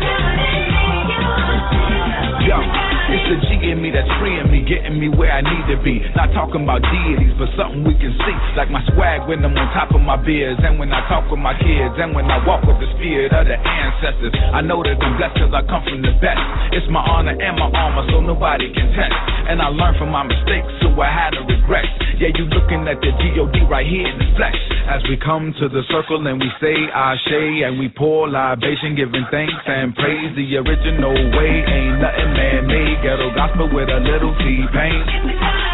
[SPEAKER 3] That's freeing me, getting me where I need to
[SPEAKER 10] be. Not talking about deities, but something we can see. Like my swag when I'm on top of my beers, and when I talk with my kids, and when I walk with the spirit of the ancestors. I know that I'm blessed cause I come from the best. It's my honor and my armor, so nobody can test. And I learned from my mistakes, so I had no regrets. Yeah, you looking at the G O D right here in the flesh. As we come to the circle and we say Ashe, and we pour libation, giving thanks and praise the original way. Ain't nothing man-made, ghetto gospel with a little T-Pain.